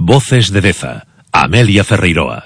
Voces de Deza, Amelia Ferreiroa.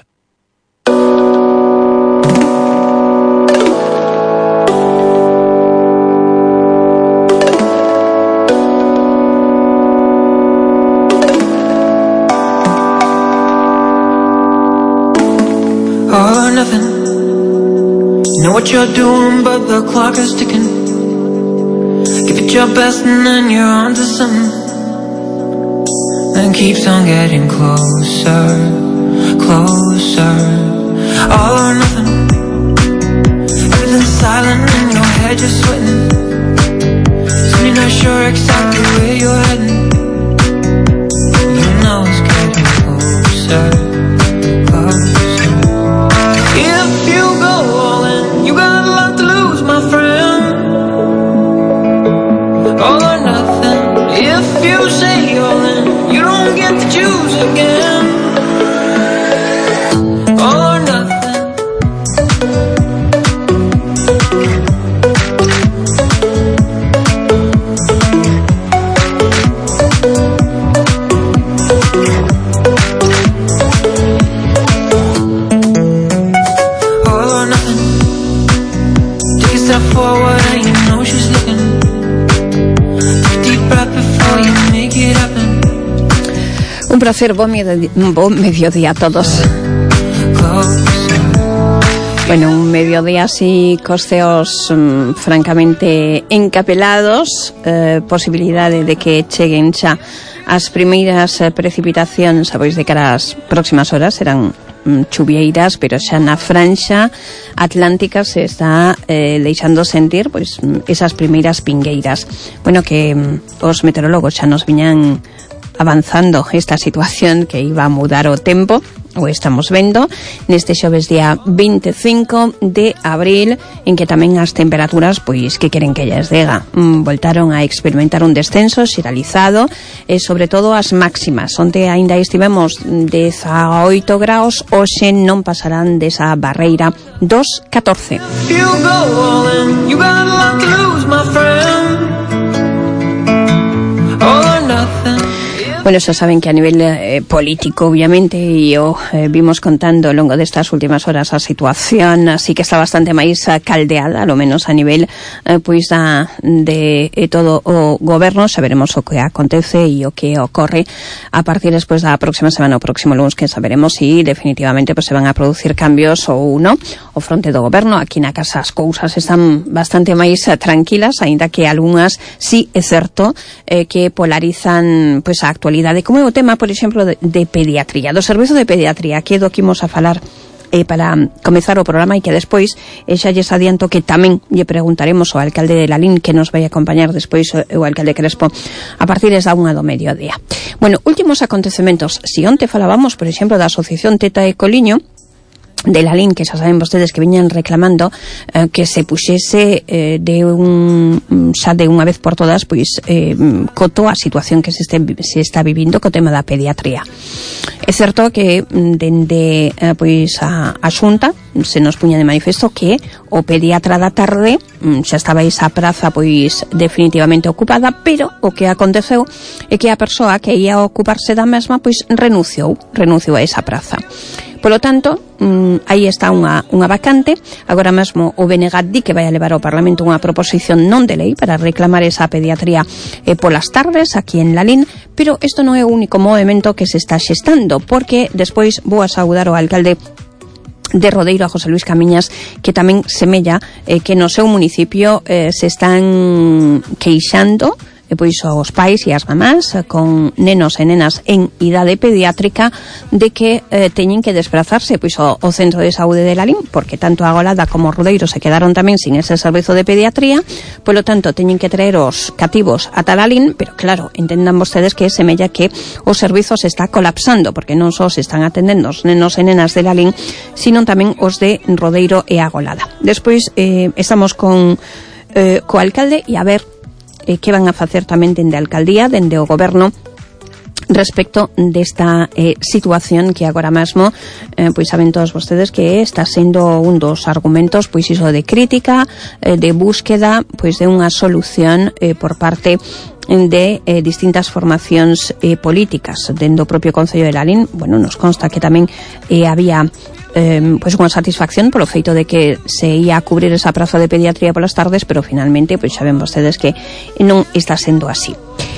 All or nothing. Know what you're doing, but the clock is ticking. Give it your best and then you're on to something. And it keeps on getting closer, closer. All or nothing. Everything's silent in your head, you're sweating. Soon you're not sure exactly where you're heading. You know it's getting closer, closer. If you go all in, you got a lot to lose, my friend. All or nothing. If you say all in, you don't get to choose again. All or nothing. All or nothing. Take a step forward and you know she's looking. Take a deep breath before you make it happen. Un placer, buen mediodía a todos. Bueno, un mediodía así, costeos francamente encapelados, posibilidade de que cheguen xa as primeiras precipitacións, sabéis, de cara ás próximas horas, serán chuvieiras, pero xa na franxa atlántica se está deixando sentir pois esas primeiras pingueiras. Bueno, que os meteorólogos xa nos viñan avanzando esta situación que iba a mudar o tempo, o estamos vendo neste xoves día 25 de abril, en que tamén as temperaturas, pois, que queren que lles diga, voltaron a experimentar un descenso xeralizado, e sobre todo as máximas. Onte aínda estivemos 18 graus, hoxe non pasarán desa barreira dos 14. Bueno, xa saben que a nivel político, obviamente, e vimos contando ao longo destas últimas horas a situación, así que está bastante máis caldeada, ao menos a nivel pois de todo o goberno. Saberemos o que acontece e o que ocorre a partir despois da próxima semana, o próximo lunes, que saberemos se definitivamente se van a producir cambios ou non. O fronte do goberno, aquí na casa as cousas están bastante máis tranquilas, aínda que algunhas sí é certo que polarizan pois a actualidade, como é o tema, por exemplo, de pediatría, do servizo de pediatría, que é do que imos a falar para comezar o programa, e que despois xa lles adianto que tamén lle preguntaremos ao alcalde de Lalín, que nos vai acompañar despois o alcalde Crespo a partir da 1 do mediodía. Bueno, últimos acontecementos. Si onte falábamos, por exemplo, da Asociación Teta e Coliño de Lalín, que xa saben vostedes que viñan reclamando que se puxese de unha vez por todas pois coto a situación que se está vivindo co tema da pediatría. É certo que dende pois a Xunta se nos puña de manifesto que o pediatra da tarde xa estaba esa praza pois definitivamente ocupada, pero o que aconteceu é que a persoa que ia ocuparse da mesma pois renunciou a esa praza. Polo tanto, aí está unha vacante. Agora mesmo o Benegat di que vai a levar ao Parlamento unha proposición non de lei para reclamar esa pediatría polas tardes aquí en Lalín, pero isto non é o único movimento que se está xestando, porque despois vou a saudar o alcalde de Rodeiro, a José Luis Camiñas, que tamén semella que no seu municipio se están queixando pois os pais e as mamás con nenos e nenas en idade pediátrica de que teñen que desplazarse pois ao centro de saúde de Lalín, porque tanto a Golada como o Rodeiro se quedaron tamén sin ese servizo de pediatría, polo tanto teñen que traer os cativos ata Lalín, pero claro, entendan vostedes que semella que o servizo se está colapsando, porque non só se están atendendo os nenos e nenas de Lalín, sino tamén os de Rodeiro e a Golada. Despois estamos co alcalde e a ver que van a facer tamén dende a alcaldía, dende o goberno, respecto desta situación que agora mesmo pois saben todos vostedes que está sendo un dos argumentos pois iso de crítica, de búsqueda pois de unha solución por parte de distintas formacións políticas. Dentro do propio Concello de Lalín, bueno, nos consta que tamén había pois unha satisfacción polo feito de que se ia a cubrir esa praza de pediatría polas tardes, pero finalmente pois saben vostedes que non está sendo así.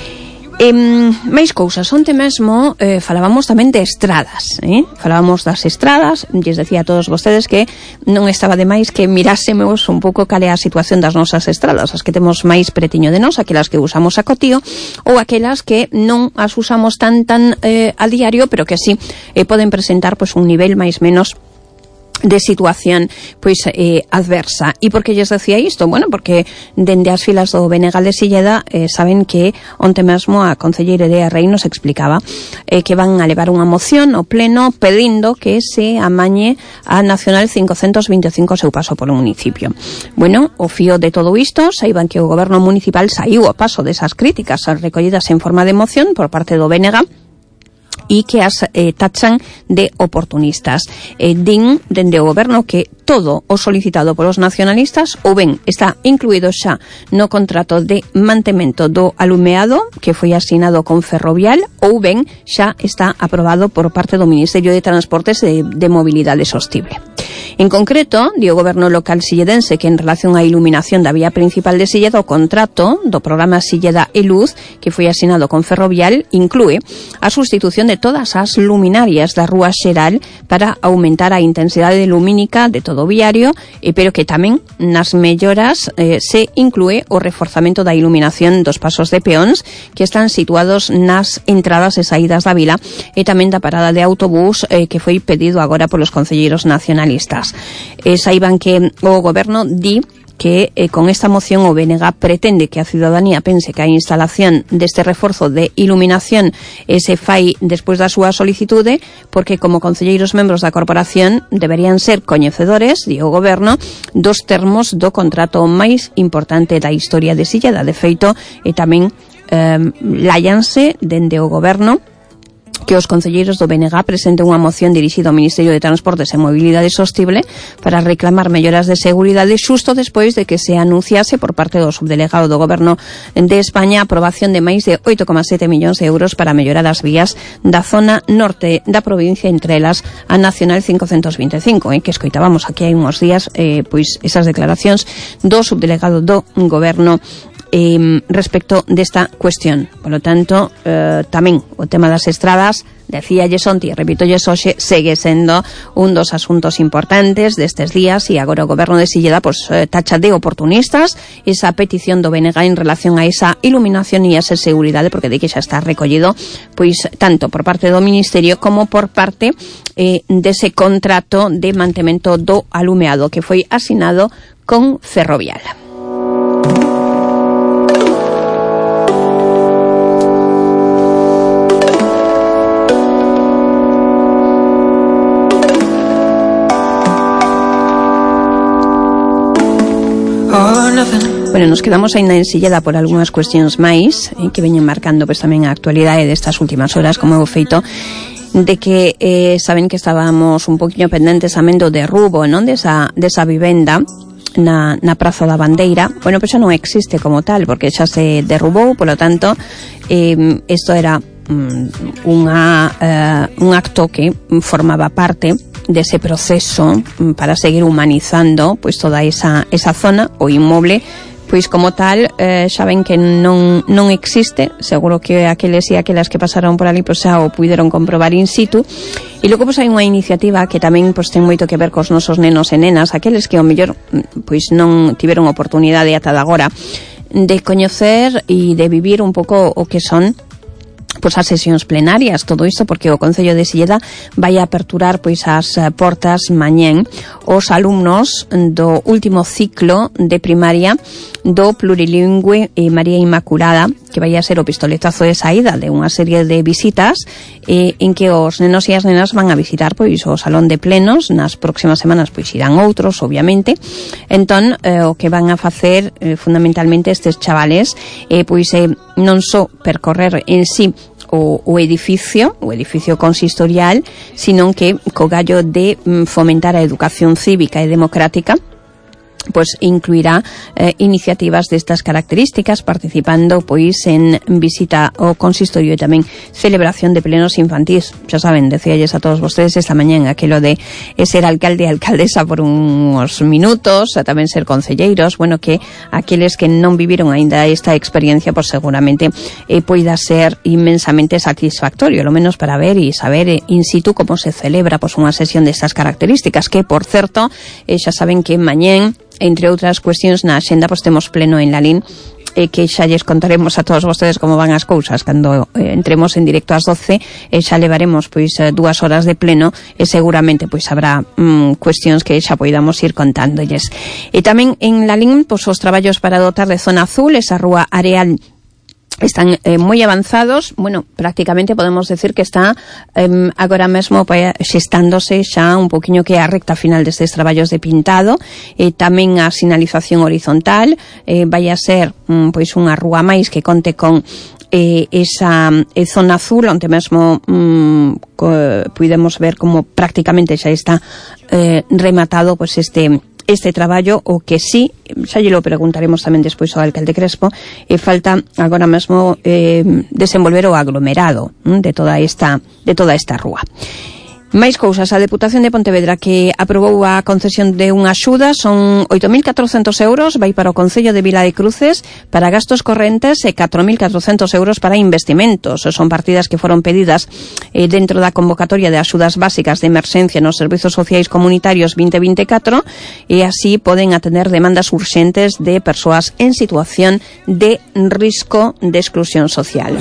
Máis cousas, onte mesmo falábamos tamén de estradas, falábamos das estradas, lles decía a todos vostedes que non estaba de máis que mirásemos un pouco cal é a situación das nosas estradas, as que temos máis pretiño de nós, aquelas que usamos a cotío ou aquelas que non as usamos tan a diario, pero que sí poden presentar pois un nivel máis menos de situación pois adversa. E por que lles decía isto? Bueno, porque dende as filas do BNG de Silleda saben que onte mesmo a concelleira Irea Rei nos explicaba que van a levar unha moción ao pleno pedindo que se amañe a Nacional 525 seu paso polo municipio. Bueno, o fío de todo isto, saiban que o goberno municipal saiu ao paso desas críticas recollidas en forma de moción por parte do BNG e que as tachan de oportunistas. Din dende o goberno que todo o solicitado polos nacionalistas ou ben está incluído xa no contrato de mantemento do alumeado que foi asinado con Ferrovial ou ben xa está aprobado por parte do Ministerio de Transportes de Mobilidade Sostible. En concreto, di o goberno local silledense que en relación á iluminación da vía principal de Silleda o contrato do programa Silleda e Luz que foi asinado con Ferrovial inclúe a sustitución de todas as luminarias da Rúa Xeral para aumentar a intensidade lumínica de todo o viario, pero que tamén nas melloras se inclúe o reforzamento da iluminación dos pasos de peóns que están situados nas entradas e saídas da vila e tamén da parada de autobús que foi pedido agora polos concelleiros nacionalistas. Saiban que o goberno di que con esta moción o BNG pretende que a ciudadanía pense que a instalación deste reforzo de iluminación se fai despois da súa solicitude porque como concelleiros membros da corporación deberían ser coñecedores, di o goberno, dos termos do contrato máis importante da historia de Silleda. De feito, tamén láianse dende o goberno que os concelleiros do BNG presenten unha moción dirixida ao Ministerio de Transportes e Mobilidade Sostible para reclamar melloras de seguridade xusto despois de que se anunciase por parte do subdelegado do Goberno de España a aprobación de máis de 8,7 millóns de euros para mellorar as vías da zona norte da provincia, entre elas a Nacional 525, que escoitábamos aquí hai uns días pois esas declaracións do subdelegado do Goberno respecto desta cuestión. Por lo tanto, tamén o tema das estradas, decíalles onte e repítolles hoxe, segue sendo un dos asuntos importantes destes días e agora o goberno de Silleda tacha de oportunistas esa petición do BNG en relación a esa iluminación e a esa seguridade, porque de que xa está recollido pois tanto por parte do Ministerio como por parte dese contrato de mantemento do alumeado que foi asinado con Ferrovial. Bueno, nos quedamos aínda en Silleda por algunhas cuestións máis que veñen marcando pois tamén a actualidade destas últimas horas, como o feito de que saben que estábamos un poquinho pendentes tamén do derrubo, non, desa vivenda na Praza da Bandeira. Bueno, pois xa non existe como tal, porque xa se derrubou, polo tanto, isto era un acto que formaba parte dese proceso para seguir humanizando pois toda esa zona, o inmoble pois como tal, xa ven que non existe. Seguro que aqueles e aquelas que pasaron por ali pois xa o puideron comprobar in situ. E logo pois hai unha iniciativa que tamén pois ten moito que ver cos nosos nenos e nenas, aqueles que ao mellor pois non tiveron oportunidade ata de agora de coñecer e de vivir un pouco o que son pois as sesións plenarias, todo isto porque o Concello de Silleda vai a aperturar pois as portas mañén os alumnos do último ciclo de primaria do plurilingüe María Inmaculada, que vai a ser o pistoletazo de saída de unha serie de visitas en que os nenos e as nenas van a visitar pois o salón de plenos. Nas próximas semanas pois irán outros, obviamente. Entón, o que van a facer fundamentalmente estes chavales pois non só percorrer en sí o edificio consistorial, sino que co gallo de fomentar a educación cívica e democrática, pues incluirá iniciativas destas características, participando pois en visita ao consistorio e tamén celebración de plenos infantís. Xa saben, decíalles a todos vostedes esta mañán aquilo de ser alcalde e alcaldesa por uns minutos, a tamén ser concelleiros, bueno, que aqueles que non viviron aínda esta experiencia, pues seguramente poida ser inmensamente satisfactorio, lo menos para ver e saber in situ como se celebra pues unha sesión destas características, que, por certo, xa saben que mañén, entre outras cuestións, na axenda pues temos pleno en Lalín, que xa lles contaremos a todos vostedes como van as cousas cando entremos en directo ás 12, xa levaremos pois 2 horas de pleno e seguramente pois habrá cuestións que xa poidamos ir contándolles. E tamén en Lalín, pois os traballos para dotar de zona azul esa rúa Areal están moi avanzados. Bueno, prácticamente podemos decir que está agora mesmo xestándose xa un poquinho que a recta final destes traballos de pintado, tamén a sinalización horizontal, vai a ser pois unha rúa máis que conte con esa zona azul, onde mesmo podemos ver como prácticamente xa está rematado pois este traballo, o que sí, xa lle lo preguntaremos tamén despois ao alcalde Crespo, falta agora mesmo desenvolver o aglomerado de toda esta rúa. Máis cousas, a Deputación de Pontevedra, que aprobou a concesión de unha axuda, son 8.400 euros, vai para o Concello de Vila de Cruces para gastos correntes e 4.400 euros para investimentos. Son partidas que foron pedidas dentro da convocatoria de axudas básicas de emerxencia nos servizos sociais comunitarios 2024, e así poden atender demandas urxentes de persoas en situación de risco de exclusión social.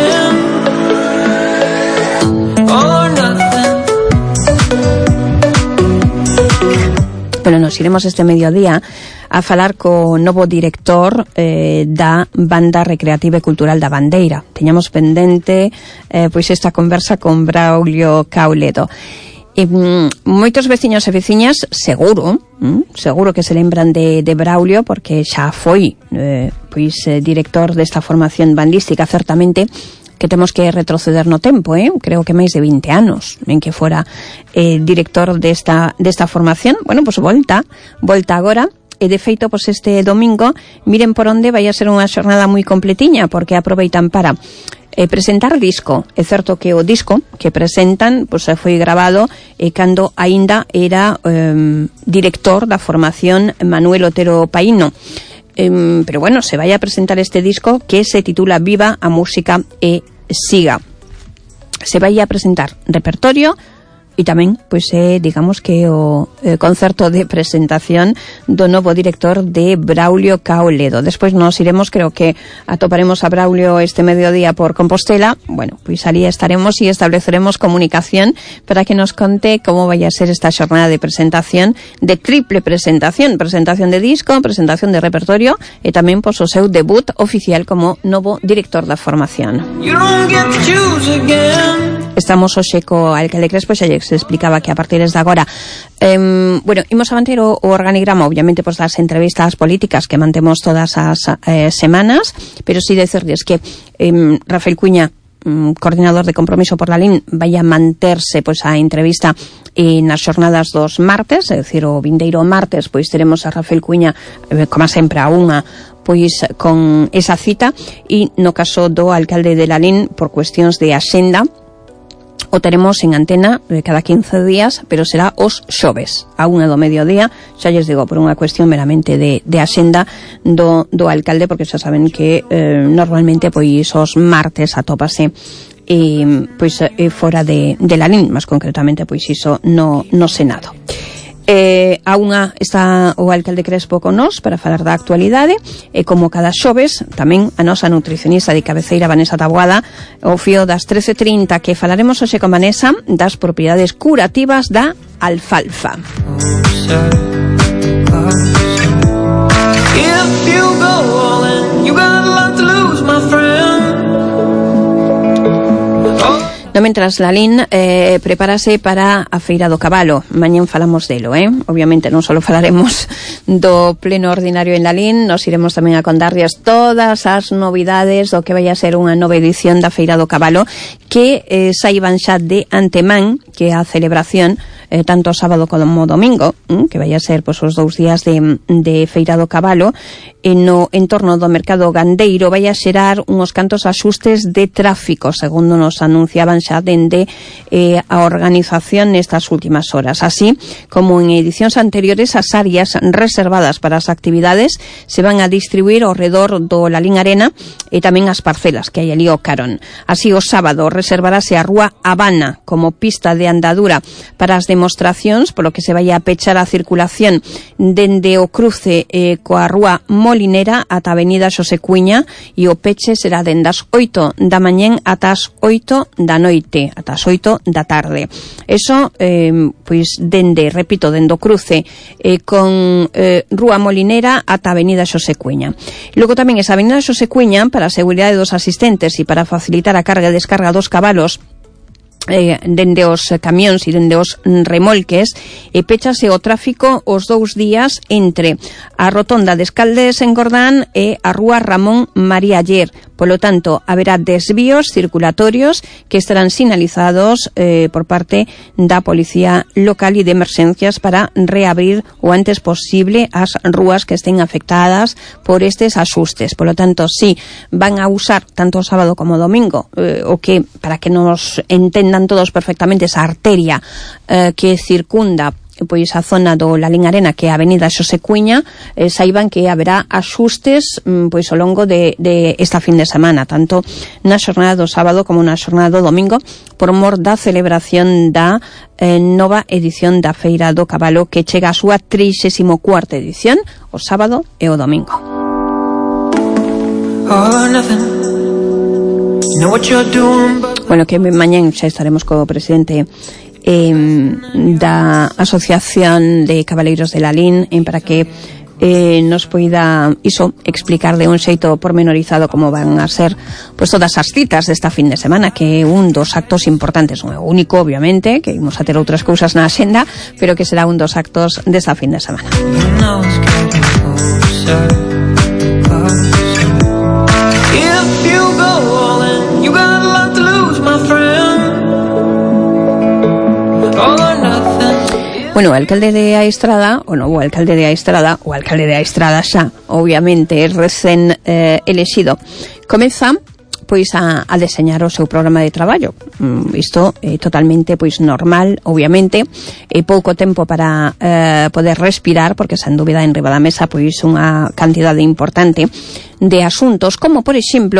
Bueno, nos iremos este mediodía a falar co novo director da Banda Recreativa e Cultural da Bandeira. Teñamos pendente pois esta conversa con Braulio Cauledo. Moitos veciños e veciñas seguro que se lembran de Braulio, porque xa foi director desta formación bandística, certamente que temos que retroceder no tempo, creo que máis de 20 anos en que fora director desta formación. Bueno, pois volta agora, e de feito, pois este domingo, miren por onde vai a ser unha xornada moi completiña, porque aproveitan para presentar disco. É certo que o disco que presentan pois foi grabado cando aínda era director da formación Manuel Otero Paíno. Pero bueno, se vai a presentar este disco que se titula Viva a Música e Siga. Se vai a presentar repertorio e tamén, pois, digamos que o concerto de presentación do novo director de Braulio Cauledo. Despois nos iremos, creo que atoparemos a Braulio este mediodía por Compostela. Bueno, pois ali estaremos e estableceremos comunicación para que nos conte como vai a ser esta xornada de presentación, de triple presentación de disco, presentación de repertorio e tamén, pois, o seu debut oficial como novo director da formación. Estamos hoxe co alcalde Crespo, xa se explicaba que a partir de agora bueno, imos a manter o organigrama, obviamente, pois das entrevistas políticas que mantemos todas as semanas, pero si decirles que Rafael Cuña, coordinador de Compromiso por Lalín, vai a manterse pois a entrevista nas xornadas dos martes, é dicir, o vindeiro martes pois teremos a Rafael Cuña, como sempre, a unha pois con esa cita, e no caso do alcalde de Lalín, por cuestións de axenda, o teremos en antena cada 15 días, pero será os xoves a 1 do mediodía, xa lles digo, por unha cuestión meramente de axenda do alcalde, porque xa saben que normalmente pois os martes atópase pois fora de Lalín, máis concretamente pois iso no Senado. A unha está o alcalde Crespo con nós para falar da actualidade, e como cada xoves tamén a nosa nutricionista de cabeceira Vanessa Taboada ao fío das 13:30, que falaremos hoxe con Vanessa das propiedades curativas da alfalfa. No, mentras Lalín prepárase para a Feira do Cabalo. Mañán falamos delo, obviamente non só falaremos do pleno ordinario en Lalín, nos iremos tamén a contarlles todas as novidades do que vai a ser unha nova edición da Feira do Cabalo, que saiban xa de antemán que a celebración tanto sábado como domingo, que vai a ser pois, os 2 días de Feira do Cabalo, no entorno do mercado gandeiro vai a xerar uns cantos axustes de tráfico, segundo nos anunciaban xa dende a organización nestas últimas horas. Así como en edicións anteriores, as áreas reservadas para as actividades se van a distribuir ao redor do Lalín Arena e tamén as parcelas que hai ali ao carón. Así, o sábado reservarase a Rúa Habana como pista de andadura para as demostracións, polo que se vai a pechar a circulación dende o cruce coa Rúa Molinera ata a Avenida Xosé Cuiña, e o peche será dende as 8 da mañén ata as 8 da noite, ata as 8 da tarde. Eso, pois, dende o cruce con Rúa Molinera ata a Avenida Xosé Cuiña. Logo tamén esa Avenida Xosé Cuiña, para a seguridade dos asistentes e para facilitar a carga e descarga dos cabalos, dende os camións e dende os remolques, péchase o tráfico os 2 días entre a rotonda de Escaldes en Gordán e a Rúa Ramón María Aller. Polo tanto, haberá desvíos circulatorios que estarán sinalizados por parte da Policía Local e de Emerxencias para reabrir o antes posible as rúas que estén afectadas por estes axustes. Polo tanto, si van a usar tanto sábado como domingo, o que, para que nos entendan todos perfectamente, esa arteria que circunda pois a zona do Lalín Arena, que é a Avenida Xosé Cuiña, saiban que haberá axustes pois ao longo de esta fin de semana, tanto na xornada do sábado como na xornada do domingo, por mor da celebración da nova edición da Feira do Cabalo, que chega a súa 34ª edición o sábado e o domingo. Bueno, que mañán xa estaremos co presidente da Asociación de Cabaleiros de Lalín para que nos poida explicar de un xeito pormenorizado como van a ser pois todas as citas desta fin de semana, que é un dos actos importantes, non é o único, obviamente, que imos a ter outras cousas na axenda, pero que será un dos actos desta fin de semana. Bueno, o alcalde de Aestrada, o novo alcalde de Aestrada, o alcalde de Aestrada xa, obviamente, recén elexido, comeza pois a deseñar o seu programa de traballo. Isto é totalmente pois normal, obviamente, pouco tempo para poder respirar, porque sen dúbida en riba da mesa pois unha cantidade importante de asuntos, como por exemplo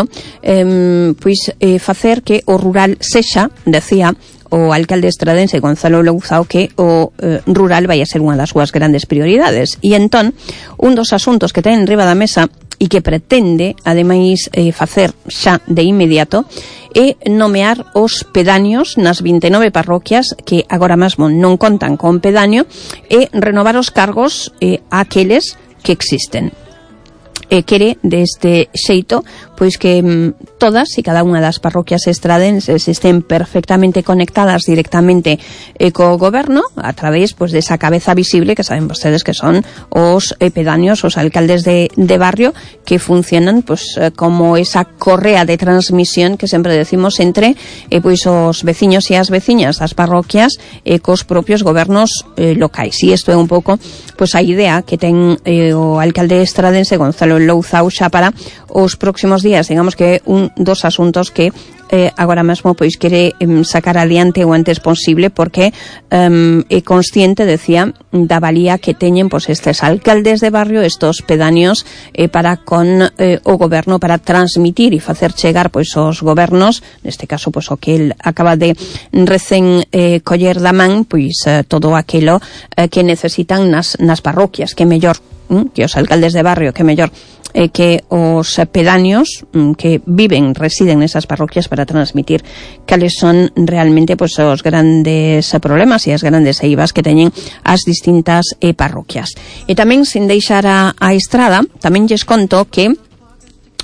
facer que o rural sexa, decía o alcalde estradense Gonzalo Louzao, que o rural vai a ser unha das súas grandes prioridades. E entón, un dos asuntos que ten riba da mesa e que pretende, ademais, facer xa de inmediato, é nomear os pedáneos nas 29 parroquias que agora mesmo non contan con pedáneo, e renovar os cargos aqueles que existen. Quere deste xeito pois que todas e cada unha das parroquias estradenses estén perfectamente conectadas directamente co goberno a través pois desa cabeza visible que saben vostedes que son os pedáneos, os alcaldes de barrio, que funcionan pois como esa correa de transmisión que sempre decimos entre pois os veciños e as veciñas das parroquias cos propios gobernos locais. E isto é un pouco pois a idea que ten o alcalde estradense Gonzalo Louzao xa para os próximos días. Digamos que un dos asuntos que agora mesmo pois quere sacar adiante o antes posible, porque é consciente, decía, da valía que teñen pois estes alcaldes de barrio, estos pedáneos, para con o goberno, para transmitir e facer chegar pois os gobernos, neste caso pois o que el acaba de recén coller da man, pois todo aquilo que necesitan nas parroquias, que mellor que os alcaldes de barrio, que mellor que os pedáneos que viven, residen nesas parroquias, para transmitir cales son realmente pois os grandes problemas e as grandes eivas que teñen as distintas parroquias. E tamén, sin deixar a Estrada, tamén lles conto que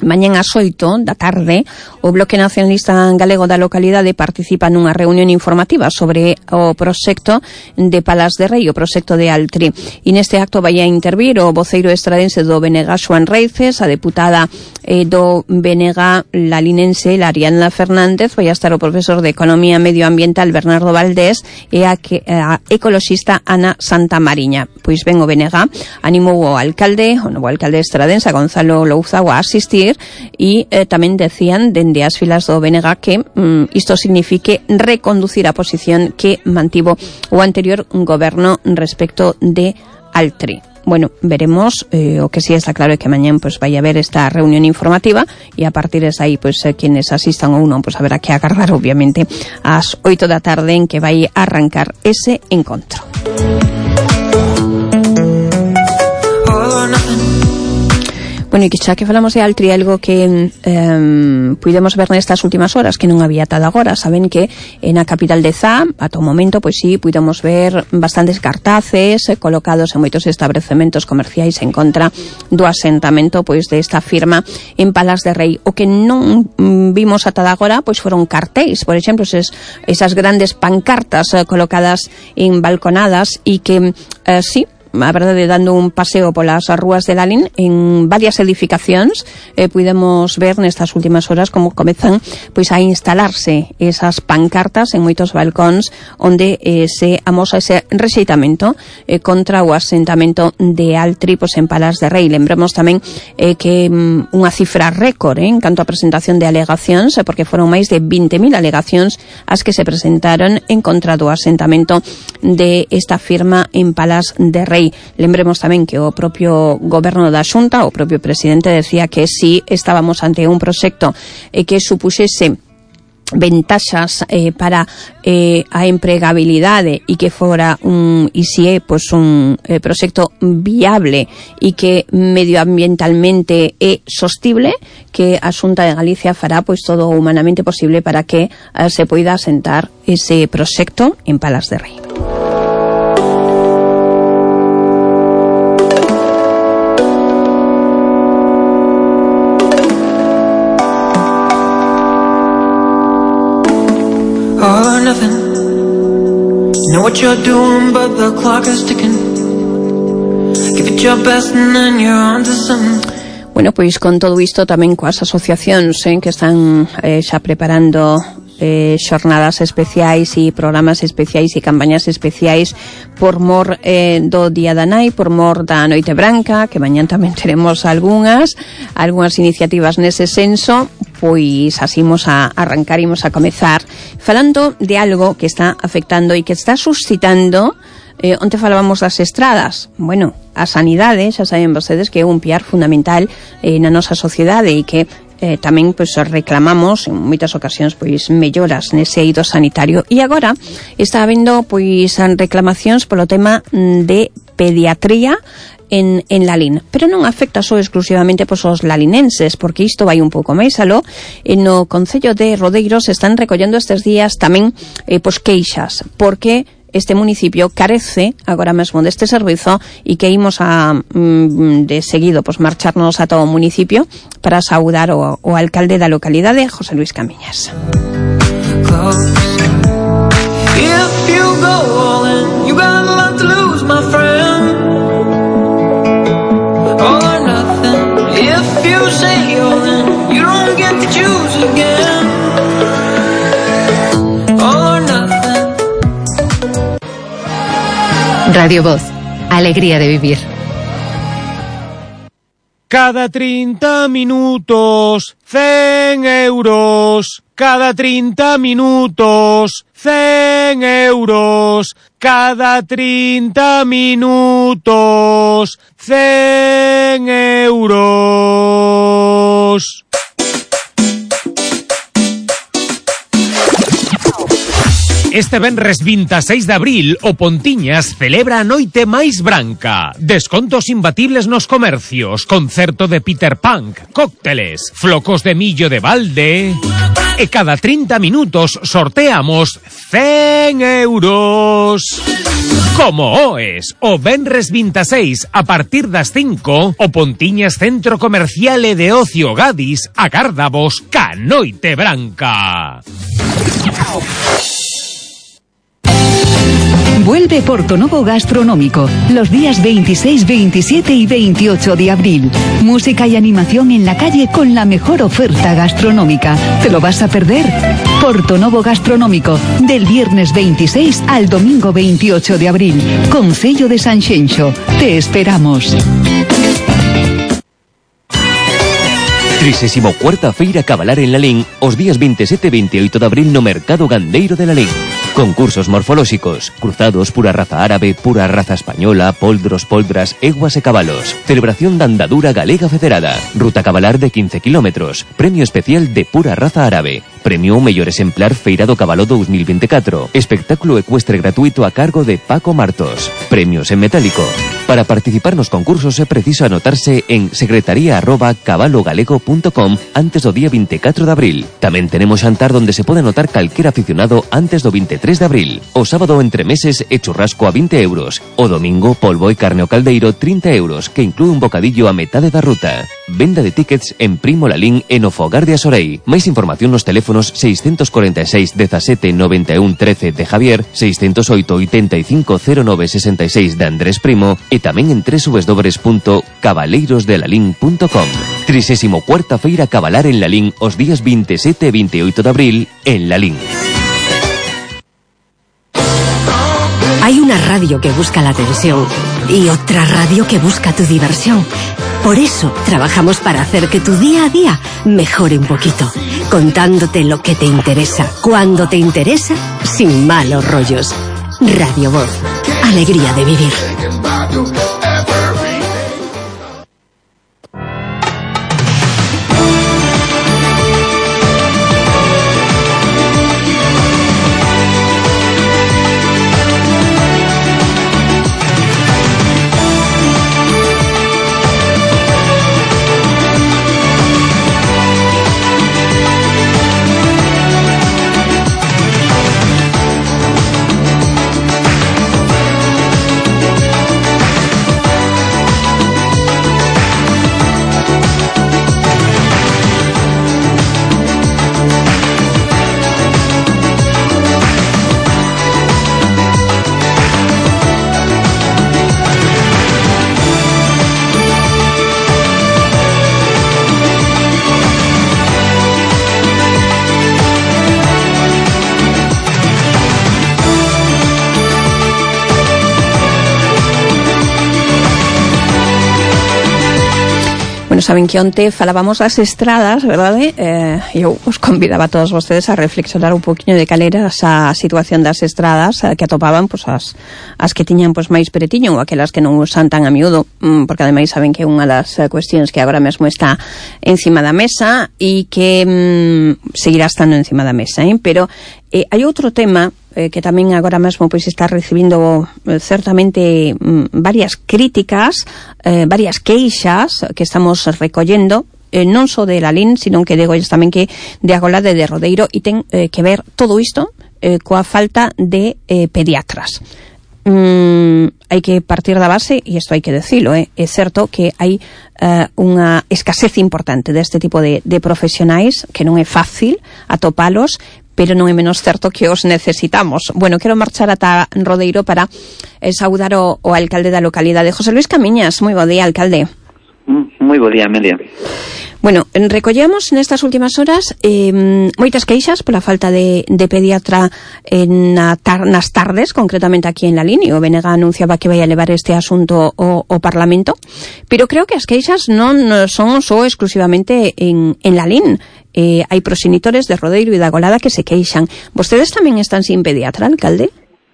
Mañán ás 8 da tarde, o Bloque Nacionalista Galego da localidade participa nunha reunión informativa sobre o proxecto de Palas de Rei, o proxecto de Altri. E neste acto vai a intervir o voceiro estradense do BNG, Xoán Reices, a deputada do BNG lalinense, Ariadna Fernández, vai a estar o profesor de Economía Medioambiental, Bernardo Valdés, e a ecoloxista Ana Santamariña. Pois ben, o BNG animou o novo alcalde estradense, a Gonzalo Louzao, a asistir, e tamén decían dende as filas do BNG que isto signifique reconducir a posición que mantivo o anterior goberno respecto de Altri. Bueno, veremos, o que sí está claro é que mañán pues vai a haber esta reunión informativa e a partir de aí pues quienes asistan ou non pues haberá que agardar obviamente ás 8 da tarde en que vai arrancar ese encontro. Bueno, e que xa que falamos de Altri, algo que puidemos ver nestas últimas horas que non había tal agora. Saben que na capital de Zá, ata o momento, pois sí, puidemos ver bastantes cartaces colocados en moitos establecementos comerciais en contra do asentamento pois desta firma en Palas de Rei. O que non vimos ata agora pois foron cartéis, por exemplo, esas grandes pancartas colocadas en balconadas e que sí, a verdade, dando un paseo polas rúas de Lalín en varias edificacións, puidemos ver nestas últimas horas como comezan pois a instalarse esas pancartas en moitos balcóns onde se amosa ese rexeitamento contra o asentamento de Altri pois en Palas de Rei. Lembremos tamén que unha cifra récord en canto a presentación de alegacións, porque foron máis de 20.000 alegacións as que se presentaron en contra do asentamento de esta firma en Palas de Rei. Lembremos tamén que o propio goberno da Xunta, o propio presidente, decía que si estábamos ante un proxecto que supuxese ventaxas para a empregabilidade e que fora un proxecto viable e que medioambientalmente é sostible, que a Xunta de Galicia fará pois todo o humanamente posible para que se poida asentar ese proxecto en Palas de Rei. All or nothing. You know what you're doing, but the clock is ticking. Give it your best and then you're on to something. Bueno, pois con todo isto tamén coas asociacións que están xa preparando xornadas especiais e programas especiais e campañas especiais por mor do Día da Nai, por mor da Noite Branca, que mañán tamén teremos algunhas iniciativas nese senso. Pois así imos a arrancar, imos a comezar falando de algo que está afectando e que está suscitando onte falábamos das estradas. Bueno, a sanidade, xa saben vostedes que é un piar fundamental na nosa sociedade e que tamén pois reclamamos en moitas ocasións pois melloras nese eido sanitario, e agora está habendo pois reclamacións polo tema de pediatría en Lalín, pero non afecta só exclusivamente pois aos lalinenses, porque isto vai un pouco máis aló. No concello de Rodeiros están recollendo estes días tamén pois queixas, porque este municipio carece agora mesmo deste servizo e que imos a de seguido pois marcharnos a todo o municipio para saudar o alcalde da localidade, José Luis Camiñas. If you go all in, you got a lot to lose, my friend. All or nothing. If you say all in, you don't get to choose again. All or nothing. Radio Voz, alegría de vivir. Cada 30 minutos, 100 euros. Cada 30 minutos, 100 euros. Cada 30 minutos, 100 euros. Este venres 26 de abril o Pontiñas celebra a noite máis branca. Descontos imbatibles nos comercios, concerto de Peter Punk, cócteles, flocos de millo de balde... E cada 30 minutos sorteamos 100 euros. Como oes, o venres 26 a partir das 5, o Pontiñas Centro Comercial e de Ocio Gadis agárdavos ca noite branca. Vuelve Portonovo Gastronómico los días 26, 27 y 28 de abril. Música y animación en la calle con la mejor oferta gastronómica. ¿Te lo vas a perder? Portonovo Gastronómico, del viernes 26 al domingo 28 de abril. Concello de Sanxenxo. Te esperamos. 34ª Feira Cabalar en Lalín os días 27 e 28 de abril no Mercado Gandeiro de Lalín. Concursos morfolóxicos, cruzados, pura raza árabe, pura raza española, poldros, poldras, eguas e cabalos. Celebración da andadura galega federada. Ruta cabalar de 15 kilómetros. Premio especial de pura raza árabe. Premio mellor exemplar Feira do Cabalo 2024. Espectáculo ecuestre gratuito a cargo de Paco Martos. Premios en metálico. Para participar nos concursos é preciso anotarse en secretaría@cabalogalego.com antes do día 24 de abril. Tamén tenemos xantar donde se pode anotar calquer aficionado antes do 23 de abril. O sábado entre meses e churrasco a 20 euros. O domingo polvo e carne ao caldeiro 30 euros, que inclúe un bocadillo a metade da ruta. Venda de tickets en Primo Lalín e no Fogar de Asorei. Máis información nos teléfonos 646 17 91 13 de Javier, 608 85 09 66 de Andrés Primo e tamén en www.cabaleirosdelalín.com. 34ª Feira Cabalar en Lalín os días 27 e 28 de abril en Lalín. Hay una radio que busca la atención y otra radio que busca tu diversión. Por eso trabajamos para hacer que tu día a día mejore un poquito, contándote lo que te interesa, cuando te interesa, sin malos rollos. Radio Voz, alegría de vivir. Saben que onte falábamos das estradas, verdade? Eu os convidaba a todos vostedes a reflexionar un poquinho de cal era esa situación das estradas que atopaban, pois as que tiñan pois máis peretiño ou aquelas que non usan tan a miúdo, porque ademais saben que é unha das cuestións que agora mesmo está encima da mesa e que seguirá estando encima da mesa, pero hai outro tema que tamén agora mesmo pois está recibindo certamente varias críticas, varias queixas que estamos recollendo, non só de Lalín, sino que digo tamén que de Agolade de Rodeiro, e ten que ver todo isto coa falta de pediatras. Hai que partir da base, e isto hai que decilo, é certo que hai unha escasez importante deste tipo de profesionais, que non é fácil atopalos, pero non é menos certo que os necesitamos. Bueno, quero marchar ata Rodeiro para saudar o alcalde da localidade, José Luis Camiñas. Moi bo día, alcalde. Moi bo día, Amelia. Bueno, recollemos nestas últimas horas moitas queixas pola falta de pediatra nas tardes, concretamente aquí en Lalín, e o BNG anunciaba que vai a levar este asunto ao Parlamento, pero creo que as queixas non son só exclusivamente en Lalín. Hai proxenitores de Rodeiro e da Agolada que se queixan. Vostedes tamén están sin pediatra, alcalde?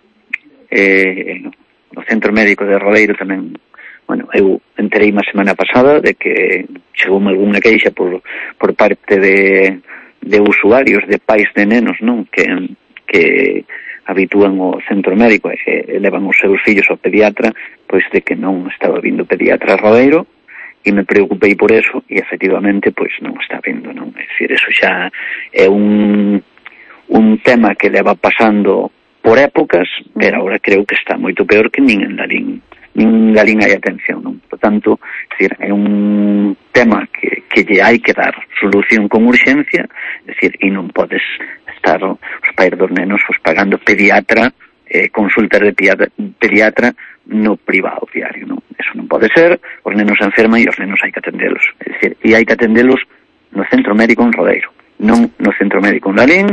O Centro Médico de Rodeiro tamén. Bueno, eu enterei a semana pasada de que chegoume algunha queixa por parte de usuarios, de pais de nenos, non? Que habitúan ao centro médico e levan os seus fillos ao pediatra, pois de que non estaba vindo pediatra a Rodeiro, e me preocupei por eso, e efectivamente pois non está vindo, non? É dicir, eso xa é un tema que leva pasando por épocas, pero agora creo que está moito peor que nin en Lalín hai atención, non? Por tanto, é un tema que lle hai que dar solución con urxencia, é dicir, e non podes estar os pais dos nenos pagando pediatra, consultas de pediatra no privado diario, non? Eso non pode ser, os nenos enferman e os nenos hai que atendelos, é dicir, e hai que atendelos no centro médico en Rodeiro, non no centro médico en Lalín,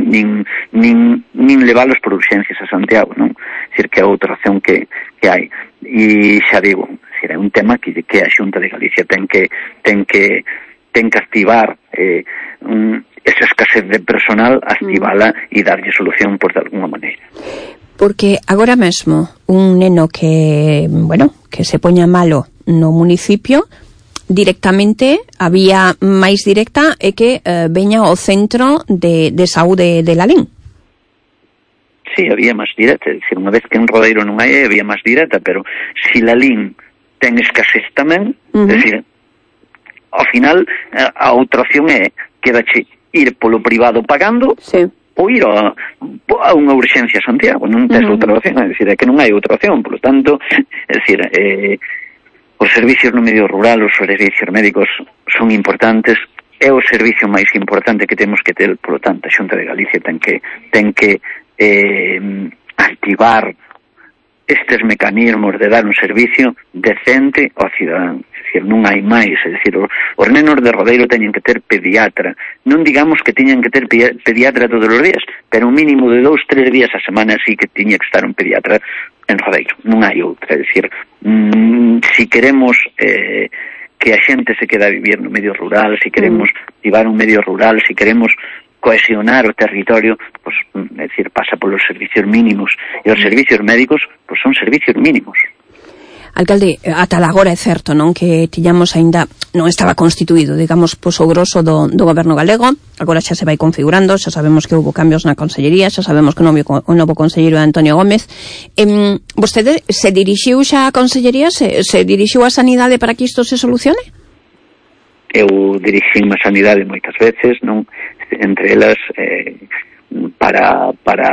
nin leválos por urxencias a Santiago, non? É dicir, que é outra opción que hai. E xa digo, é un tema que a Xunta de Galicia ten que activar esa escasez de personal, activala e darlle solución por de alguna maneira. Porque agora mesmo un neno que se poña malo no municipio, directamente a vía máis directa é que veña ao centro de saúde de Lalín. Sí, había máis directa, é dicir, unha vez que en Rodeiro non hai, había máis directa, pero si Lalín ten escasez tamén, é dicir, ao final a outra opción é quedache ir polo privado pagando, sí, ou ir a unha urxencia a Santiago, non tes outra opción, é dicir, é que non hai outra opción, polo tanto, é dicir, os servicios no medio rural, os servicios médicos son importantes, é o servicio máis importante que temos que ter, polo tanto, a Xunta de Galicia ten que activar estes mecanismos de dar un servicio decente ao cidadán. É dicir, non hai máis, é dicir, os nenos de Rodeiro teñen que ter pediatra, non digamos que teñen que ter pediatra todos os días, pero un mínimo de 2-3 días a semana sí que tiña que estar un pediatra en Rodeiro, non hai outra. É dicir, si queremos que a xente se queda a vivir no medio rural, si queremos activar un medio rural, si queremos cohesionar o territorio, pues, é dicir, pasa polos servicios mínimos, e os servicios médicos pues, son servicios mínimos. Alcalde, ata agora é certo, non, que tiñamos aínda non estaba constituído, digamos, pois o grosso do goberno galego, agora xa se vai configurando, xa sabemos que houve cambios na consellería, xa sabemos que o novo conselleiro é Antonio Gómez. Vostede se dirixiu xa á consellería, se dirixiu á sanidade para que isto se solucione? Eu dirixime a sanidade moitas veces, non? Entre elas para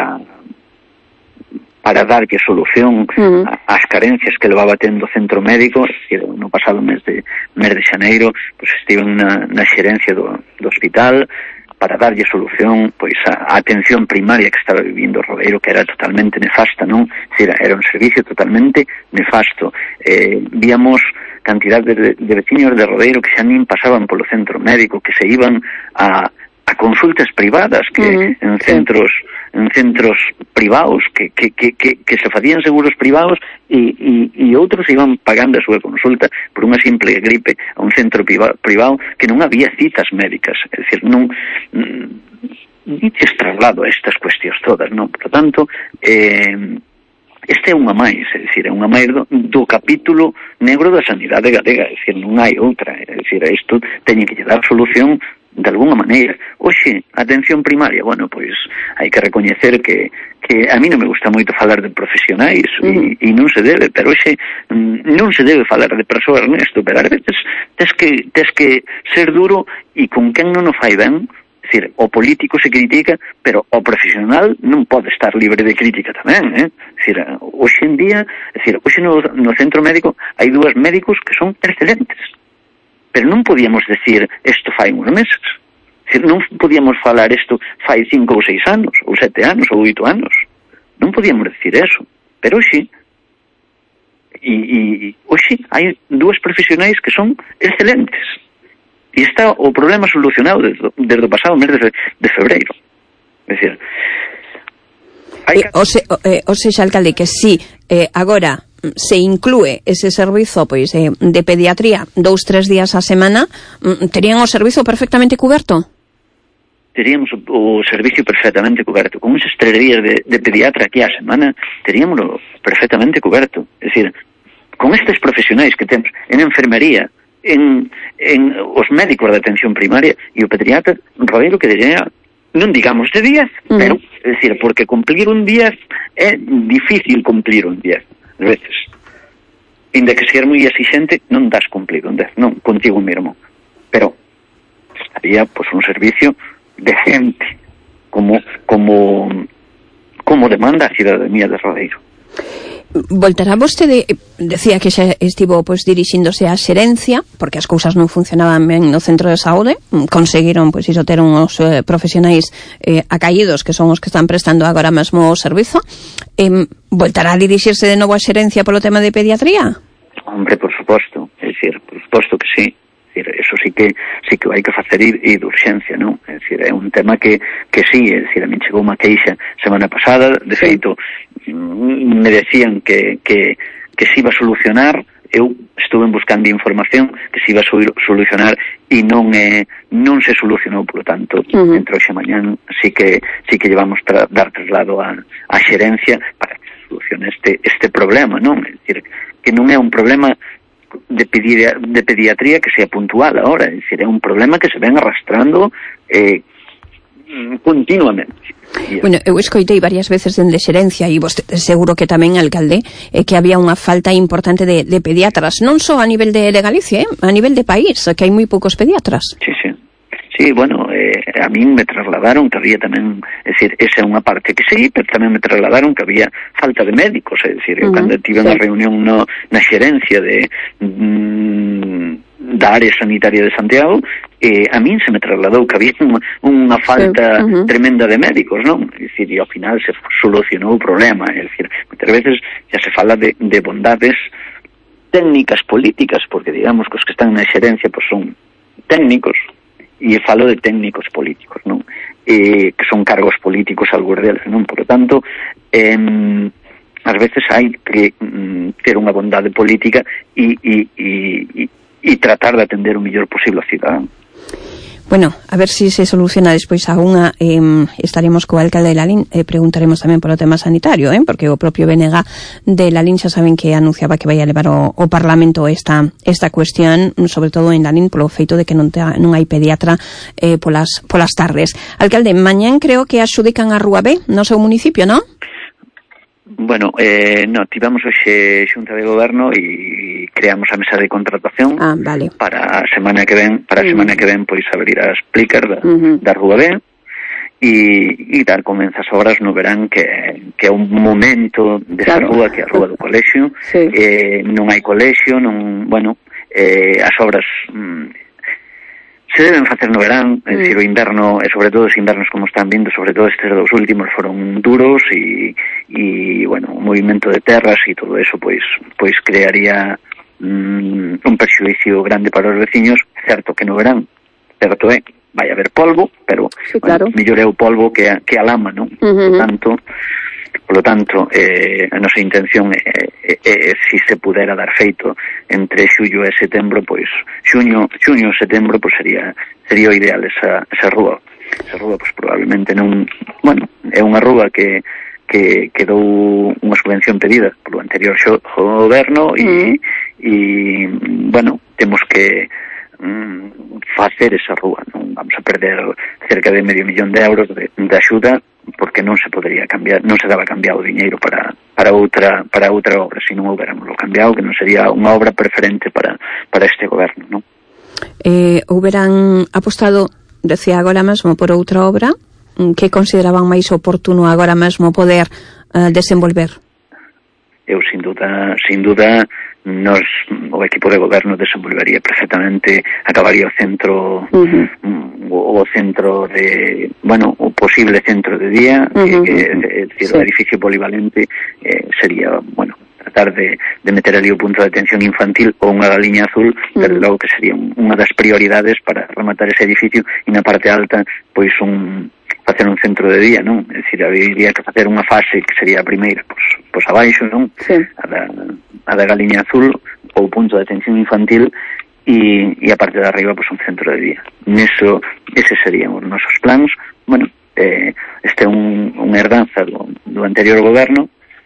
darlle solución ás carencias que levaba tendo o centro médico. No pasado mes de xaneiro pues, estive na xerencia do hospital para darlle solución pois a atención primaria que estaba vivindo Rodeiro, que era totalmente nefasta, non? Era un servicio totalmente nefasto. Víamos cantidad de veciños de Rodeiro que xa nin pasaban polo centro médico, que se iban a consultas privadas, que en centros privados que se facían seguros privados e outros iban pagando a súa consulta por unha simple gripe a un centro privado que non había citas médicas, é dicir, non dices traslado a estas cuestións todas, non? Por tanto, este é unha máis, é dicir, é unha máis do capítulo negro da sanidade galega, é dicir, non hai outra, é dicir, isto teñe que lle dar solución de alguna maneira. Oxe, atención primaria, bueno, pois hai que recoñecer que a mí non me gusta moito falar de profesionais e non se debe, pero oxe, non se debe falar de persoas nesto, pero a veces tes que ser duro e con quen non o fai ben. É dicir, o político se critica, pero o profesional non pode estar libre de crítica tamén, É dicir, hoxe en día, hoxe no centro médico hai dúas médicos que son excelentes, pero non podíamos decir isto fai uns meses. É dicir, non podíamos falar isto fai 5 ou 6 anos, ou 7 anos, ou 8 anos. Non podíamos decir eso. Pero hoxe, hoxe hai dúas profesionais que son excelentes. E está o problema solucionado desde o pasado mes de febreiro. É dicir, o sexa, alcalde, que si agora se inclúe ese servizo pois de pediatría 2-3 días a semana, terían o servizo perfectamente cuberto? Teríamos o servicio perfectamente cuberto. Con esos 3 días de pediatra aquí a semana, teríamoslo perfectamente cuberto. É dicir, con estes profesionais que temos en enfermería, en os médicos de atención primaria e o pediatra, Rodeiro quedaría non digamos de 10, pero, é dicir, porque cumplir un 10 é difícil cumplir un 10, ás veces. Inda que ser moi exixente, non das cumplir un 10, non, contigo mesmo. Pero estaría, pois, un servicio decente, como demanda a cidadanía de Rodeiro. Voltará vostede, decía que xa estivo pois dirixíndose á xerencia, porque as cousas non funcionaban ben no centro de saúde, conseguiron pois iso ter uns profesionais acaídos, que son os que están prestando agora mesmo o servizo. Voltará a dirixirse de novo á xerencia polo tema de pediatría? Hombre, por suposto, é dicir, por suposto que sí. Eso sí que hai que facer e de urxencia, non? É dicir, é un tema que sí, é dicir, a min chegou unha queixa semana pasada, de feito, me decían que se iba a solucionar, eu estuve buscando información que se iba a solucionar e non se solucionou, por lo tanto, entre hoxe e mañán sí que llevamos dar traslado a xerencia para que se solucione este problema, non? É dicir, que non é un problema de pediatría que sea puntual ahora, é dicir, é un problema que se ven arrastrando continuamente. Bueno, eu escoitei varias veces dende xerencia e vostede seguro que tamén, alcalde, que había unha falta importante de pediatras, non só a nivel de Galicia, a nivel de país, que hai moi poucos pediatras. Sí, bueno, a min me trasladaron que había tamén, é dicir, esa é unha parte que sí, pero tamén me trasladaron que había falta de médicos, é dicir, eu cando tive unha reunión na xerencia da área sanitaria de Santiago, a min se me trasladou que había unha falta tremenda de médicos, non? É dicir, e ao final se solucionou o problema, é dicir, moitas veces xa se fala de bondades técnicas políticas, porque digamos que os que están na xerencia pois son técnicos, e falo de técnicos políticos, non? Que son cargos políticos algúns deles, non? Por lo tanto, ás veces hai que ter unha bondade política e tratar de atender o mellor posible ao cidadán. Bueno, a ver si se soluciona despois a unha, estaremos co alcalde de Lalín, preguntaremos tamén polo tema sanitario, porque o propio BNG de Lalín xa saben que anunciaba que vai a levar o Parlamento esta cuestión, sobre todo en Lalín, polo feito de que non hai pediatra polas tardes. Alcalde, mañán creo que axudican a Rúa B no seu municipio, non? Bueno, tivemos hoxe xunta de goberno e creamos a mesa de contratación para a semana que ven, pois abrir as plicas da Rúa B e dar comeza as obras no verán que é un momento desa rúa, que é a rúa do colexio. Non hai colexio, as obras se deben facer no verán, é dicir, o inverno, e sobre todo os invernos como están vindo, sobre todo estes dos últimos foron duros e bueno, o movimento de terras e todo eso pois crearía un perxuicio grande para os veciños. Certo que no verán, certo é, vai haber polvo, pero mellor é o polvo que a lama, non? Por lo tanto, a nosa intención é se se pudera dar feito entre xullo e setembro, pois xuño e setembro, pois sería o ideal esa rúa. Esa rúa, pois probablemente non, é unha rúa que quedou unha subvención pedida polo anterior goberno e temos que facer esa rúa, non vamos a perder cerca de medio millón de euros de axuda, porque non se podería cambiar, non se daba cambiado o diñeiro para outra obra, se non houberamos o cambiado, que non sería unha obra preferente para este goberno, non? Houberan apostado, decía agora mesmo, por outra obra que consideraban máis oportuno agora mesmo poder desenvolver? Eu, sin duda, o equipo de goberno desenvolvería perfectamente, acabaría o centro o centro de, o posible centro de día, é dicir, o edificio polivalente sería, tratar de meter ali o punto de atención infantil ou unha galiña azul, desde logo que sería unha das prioridades para rematar ese edificio, e na parte alta, pois facer un centro de día, non? É dicir, habería que facer unha fase que sería a primeira, pois abaixo, non? A da galiña azul ou punto de atención infantil e a parte de arriba, pois un centro de día. Neso, eses serían os nosos plans. Este é unha herdanza do anterior goberno.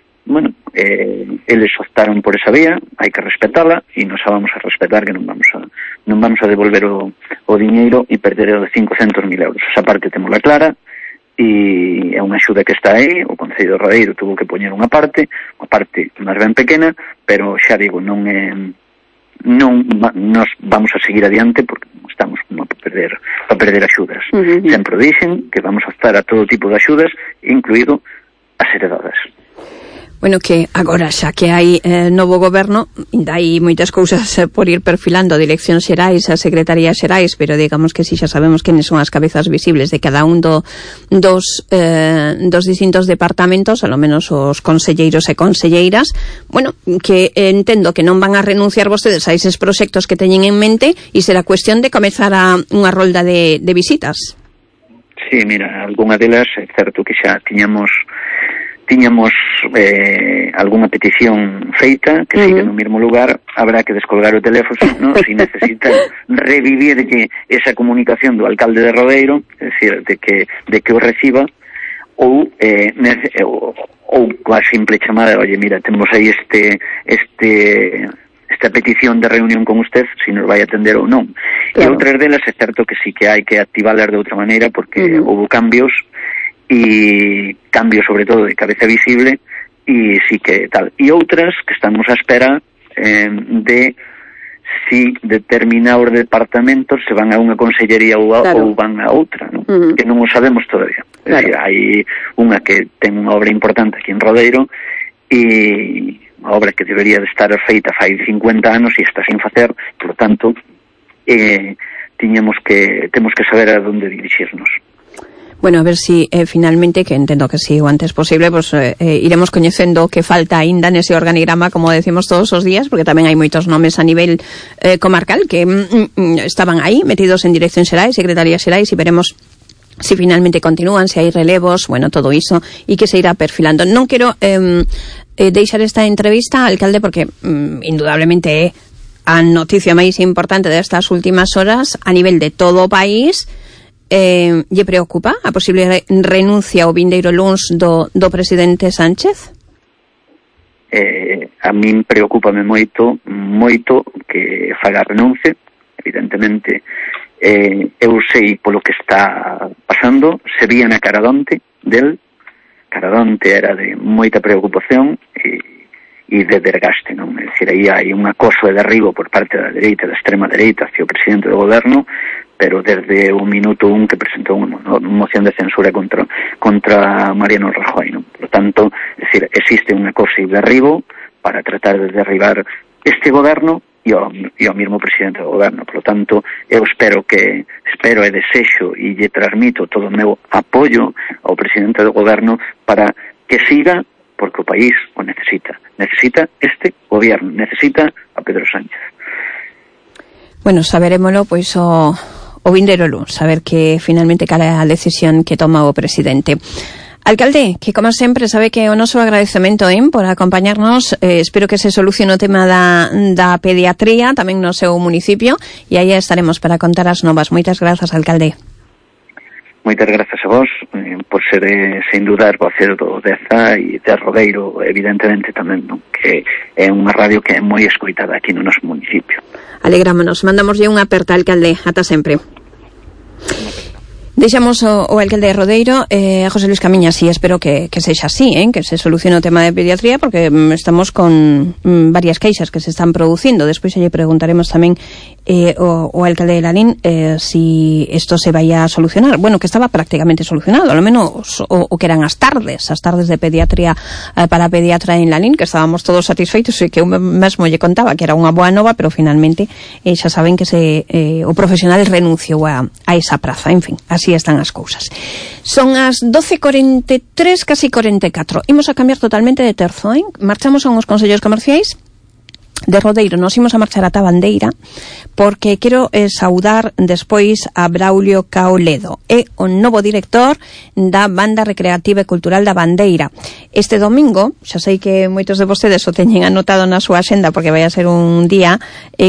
Eles optaron por esa vía, hai que respetala e nos vamos a respetar, que non vamos a devolver o diñeiro e perder os 500.000 euros. Esa parte temola clara e é unha axuda que está aí. O Concello de Rodeiro tuvo que poñer unha parte máis ben pequena, pero xa digo, non nos vamos a seguir adiante porque estamos para perder axudas. Sempre dixen que vamos a estar a todo tipo de axudas, incluído as heredadas. Bueno, que agora xa que hai novo goberno, ainda hai moitas cousas por ir perfilando, direccións xerais, as secretarías xerais, pero digamos que si xa sabemos quenes son as cabezas visibles de cada un dos distintos departamentos, ao menos os conselleiros e conselleiras. Bueno, que entendo que non van a renunciar vostedes a eses proxectos que teñen en mente e será cuestión de comezar a unha rolda de visitas. Sí, mira, algunha delas é certo que xa tiñamos algunha petición feita que sigue no mesmo lugar. Habrá que descolgar o teléfono, ¿no? Si necesita revivir esa comunicación do alcalde de Rodeiro, é dicir, de que o reciba, ou coa simple chamada, oye, mira, temos aí esta petición de reunión con usted, si nos vai atender ou non. Claro. E outras delas é certo que sí que hai que activalas de outra maneira, porque houve cambios, e cambio sobre todo de cabeza visible, e sí que tal. E outras que estamos a espera de si determinados departamentos se van a unha consellería ou van a outra, ¿no? Que non o sabemos todavía. Claro. Es decir, hai unha que ten unha obra importante aquí en Rodeiro, e unha obra que debería de estar feita fai 50 anos e está sin facer, por tanto temos que saber a onde dirixirnos. Bueno, a ver si finalmente, que entendo que si o antes posible, pues iremos coñecendo o que falta aínda nese organigrama, como decimos todos os días, porque tamén hai moitos nomes a nivel comarcal que estaban aí metidos en dirección xerais, secretarías xerais, e veremos si finalmente continúan, si hai relevos, bueno, todo iso, e que se irá perfilando. Non quero deixar esta entrevista, alcalde, porque indudablemente é a noticia máis importante destas últimas horas a nivel de todo o país. Lle preocupa a posible renuncia o vindeiro luns do presidente Sánchez? A min preocúpame moito que faga renuncie. Evidentemente eu sei polo que está pasando, se vía na Caradonte del. Caradonte era de moita preocupación e de desgaste, non? É dicir, aí hai un acoso e derribo por parte da dereita, da extrema dereita, hacia o presidente do goberno, pero desde o minuto 1 que presentou unha moción de censura contra Mariano Rajoy, non? Por tanto, é dicir, existe un acoso e derribo para tratar de derribar este goberno e ao mesmo presidente do goberno. Por tanto, eu espero e desexo e lle transmito todo o meu apoio ao presidente do goberno para que siga, porque o país o necesita este goberno, necesita a Pedro Sánchez. Bueno, saberémolo pois o vindeiro luns, saber que finalmente cal é a decisión que toma o presidente. Alcalde, que como sempre sabe que o noso agradecemento por acompañarnos, espero que se solucione o tema da pediatría tamén no seu municipio, e aí estaremos para contar as novas. Moitas grazas, alcalde. Moitas grazas a vos por ser, sen dudar, voceiro do Deza e de Rodeiro, evidentemente tamén, non? Que é unha radio que é moi escoitada aquí no noso municipio. Alegrámonos, mandamoslle unha aperta, alcalde, ata sempre. Deixamos o alcalde de Rodeiro, José Luis Camiñas, e espero que sexa así, que se solucione o tema de pediatría, porque estamos con varias queixas que se están producindo. Despois lle preguntaremos tamén o alcalde de Lalín si isto se vai a solucionar. Bueno, que estaba prácticamente solucionado, ao menos o que eran as tardes de pediatría para pediatra en Lalín, que estábamos todos satisfeitos e que eu mesmo lle contaba que era unha boa nova, pero finalmente xa saben que o profesional renunciou a esa praza. En fin, así están as cousas. Son as 12:43, casi 44. Imos a cambiar totalmente de terzo, Marchamos a uns consellos comerciais de Rodeiro. Nos imos a marchar ata Bandeira, porque quero saudar despois a Braulio Caoledo, é o novo director da Banda Recreativa e Cultural da Bandeira. Este domingo, xa sei que moitos de vostedes o teñen anotado na súa axenda, porque vai a ser un día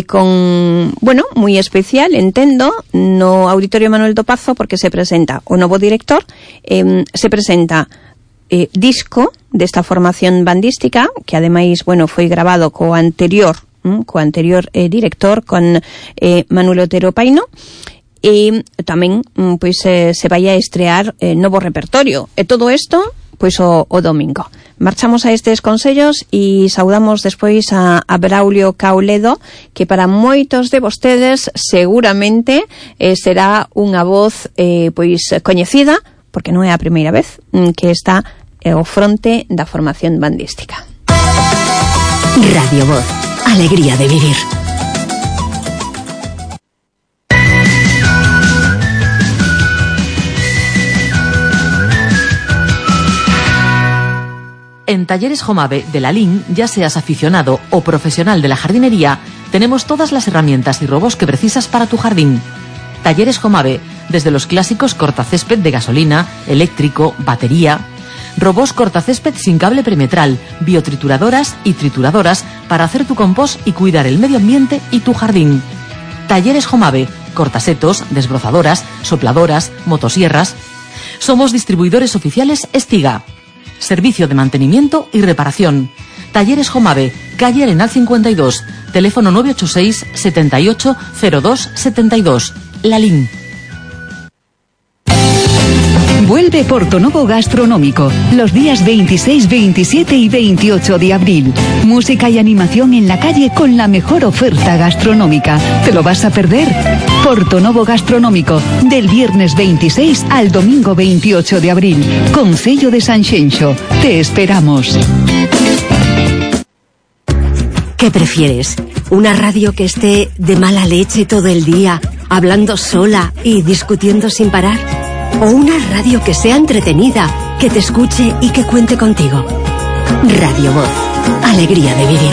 moi especial, entendo, no Auditorio Manuel do Pazo, porque se presenta o novo director, se presenta disco desta formación bandística, que ademais, foi grabado co anterior director, con Manuel Otero Paino, e tamén pois se vai a estrear novo repertorio. E todo isto pois o domingo. Marchamos a estes consellos e saudamos despois a Braulio Cauledo, que para moitos de vostedes seguramente será unha voz pois coñecida, porque non é a primeira vez que está ao fronte da formación bandística. Radio Voz, alegría de vivir. En Talleres Jomave de Lalín, ya seas aficionado o profesional de la jardinería, tenemos todas las herramientas y robos que precisas para tu jardín. Talleres Jomave, desde los clásicos cortacésped de gasolina, eléctrico, batería, robos cortacésped sin cable perimetral, biotrituradoras y trituradoras para hacer tu compost y cuidar el medio ambiente y tu jardín. Talleres Jomave, cortasetos, desbrozadoras, sopladoras, motosierras. Somos distribuidores oficiales Estiga. Servicio de mantenimiento y reparación. Talleres Jomave, calle Arenal 52, teléfono 986 78 02 72, Lalín. Vuelve Portonovo Gastronómico los días 26, 27 y 28 de abril. Música y animación en la calle con la mejor oferta gastronómica. ¿Te lo vas a perder? Portonovo Gastronómico, del viernes 26 al domingo 28 de abril. Concello de Sanxenxo. Te esperamos. ¿Qué prefieres? ¿Una radio que esté de mala leche todo el día, hablando sola y discutiendo sin parar? ¿O una radio que sea entretenida, que te escuche y que cuente contigo? Radio Voz, alegría de vivir.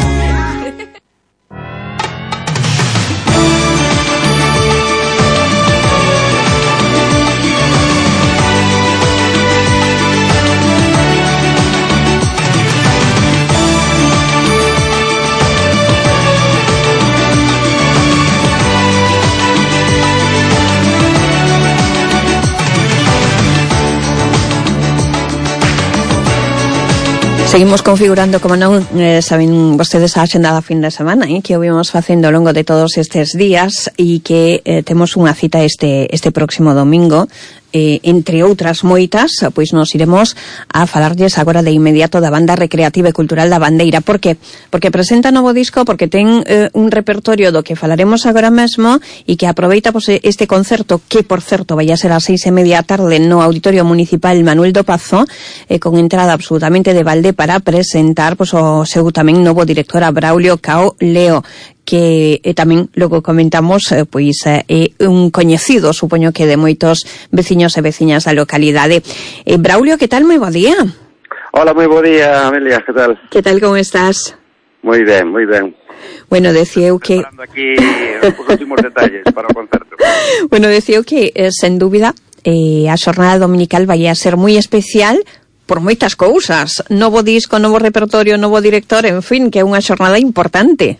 Seguimos configurando, como non, saben vostedes a axenda da fin de semana, que o vimos facendo ao longo de todos estes días e que temos unha cita este próximo domingo. Entre outras moitas, pois nos iremos a falarlles agora de inmediato da Banda Recreativa e Cultural da Bandeira. Por que? Porque presenta novo disco, porque ten un repertorio do que falaremos agora mesmo e que aproveita pois, este concerto, que por certo vai a ser ás 6:30 da tarde no Auditorio Municipal Manuel do Pazo, con entrada absolutamente de balde para presentar pois, o seu tamén novo director, a Braulio Cao Leo, que tamén logo comentamos pois é un coñecido, supoño que de moitos veciños e veciñas da localidade. Braulio, que tal? Moi bo día. Hola, moi bo día, Amelia, que tal? Que tal, como estás? Moi ben, moi ben. Bueno, decía eu que... Preparando aquí os últimos detalles para o concerto. Bueno, decía eu que, sen dúbida, a xornada dominical vai a ser moi especial por moitas cousas. Novo disco, novo repertorio, novo director, en fin, que é unha xornada importante.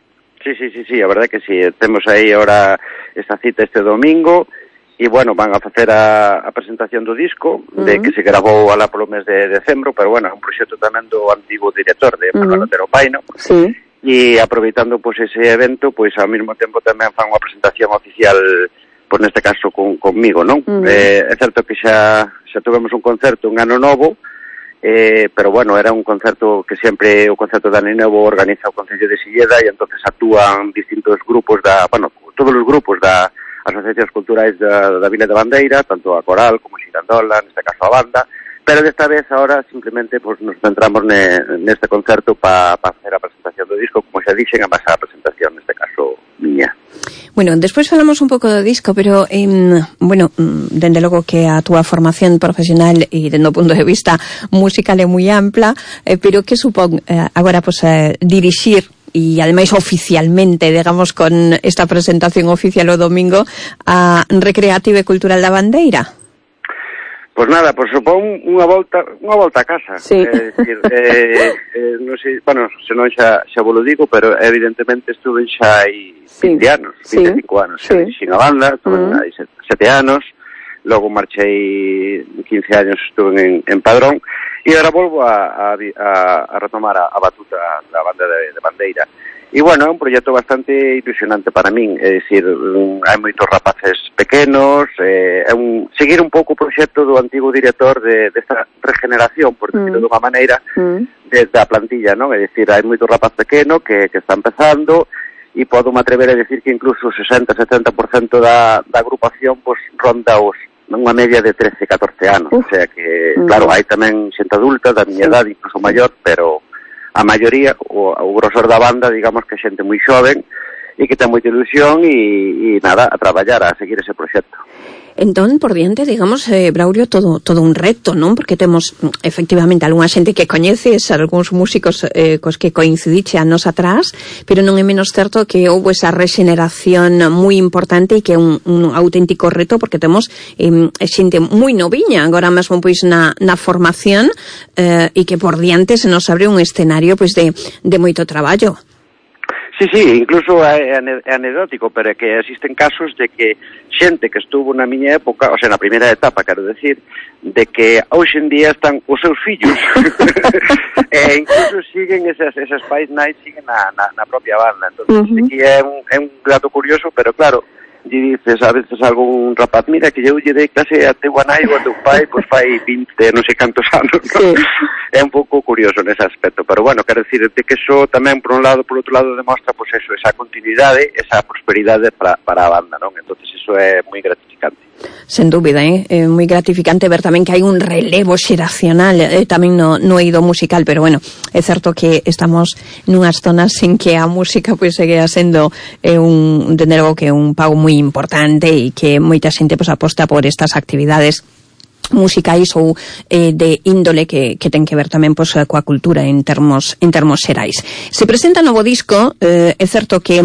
Sí, a verdade que sí. Temos aí ahora esta cita este domingo e, bueno, van a facer a presentación do disco, de que se gravou alá polo mes de decembro, pero, bueno, é un proxecto tamén do antigo director de Manuel Otero Paino. Sí. E aproveitando, pois, ese evento, pois, ao mesmo tempo tamén fan unha presentación oficial, pois, neste caso, conmigo, non? É certo que xa tivemos un concerto un ano novo, pero bueno, era un concerto que sempre o concerto de Ano Novo organiza o Concello de Silleda e entonces actúan distintos grupos todos os grupos das asociacións culturais da Vila de Bandeira, tanto a Coral como a Xirandola, neste caso a banda, pero desta vez ahora simplemente pues, nos centramos neste concerto para facer a presentación do disco, como xa dixen, a base a presentación, neste caso, miña. Bueno, despois falamos un pouco do disco, pero, bueno, dende logo que a túa formación profesional e dende o punto de vista musical é moi ampla, pero que supón agora pues, dirixir e ademais oficialmente, digamos, con esta presentación oficial o domingo a Recreativa e Cultural da Bandeira? Pois nada, pois supón unha volta a casa. Sí. Decir, non sei, bueno, se non xa vos lo digo, pero evidentemente estuve xa aí 20 anos, 25 anos. Sí. Xin a banda, estuve aí 7 anos, logo marchei 15 anos, estuve en Padrón, e agora volvo a retomar a batuta da banda de Bandeira. E, bueno, é un proxecto bastante ilusionante para min, é dicir, hai moitos rapaces pequenos, seguir un pouco o proxecto do antigo director desta regeneración, por decirlo de unha maneira, da plantilla, non? É dicir, hai moito rapaz pequeno que está empezando, e podo me atrever a decir que incluso o 60-70% da agrupación pues, ronda unha media de 13-14 anos, o sea que, claro, hai tamén xente adulta da miña edad, incluso maior, pero a maioría, o grosor da banda, digamos que xente moi xoven e que ten moita ilusión e nada, a traballar, a seguir ese proxecto. Entón, por diante, digamos, Braulio, todo un reto, non? Porque temos, efectivamente, algunha xente que coñeces, algúns músicos cos que coincidiche anos atrás, pero non é menos certo que houve esa regeneración moi importante e que é un auténtico reto, porque temos xente moi noviña, agora mesmo pois na formación, e que por diante se nos abre un escenario pois de moito traballo. Sí, incluso é anecdótico, pero é que existen casos de que xente que estuvo na miña época, o sea, na primeira etapa, quero decir, de que hoxe en día están os seus fillos e incluso siguen esas pais nais siguen na propia banda. Entón, aquí é un dato curioso, pero claro, e dices a veces algún rapaz, mira que eu lle dei clase a teu nai ou a teu pai, pois fai 20, non sei cantos anos, ¿no? Sí. É un pouco curioso nese aspecto, pero bueno, quero dicir que eso tamén por un lado, por outro lado demostra pois eso, esa continuidade, esa prosperidade para a banda, non? Entonces eso é moi gratificante. Sen dúbida, é moi gratificante ver tamén que hai un relevo xeracional tamén no eido musical, pero bueno, é certo que estamos nunhas zonas en que a música pois seguea sendo dende logo que un pago moi importante e que moita xente pois aposta por estas actividades musicais ou de índole que ten que ver tamén pois coa cultura en termos xerais. Se presenta novo disco, é certo que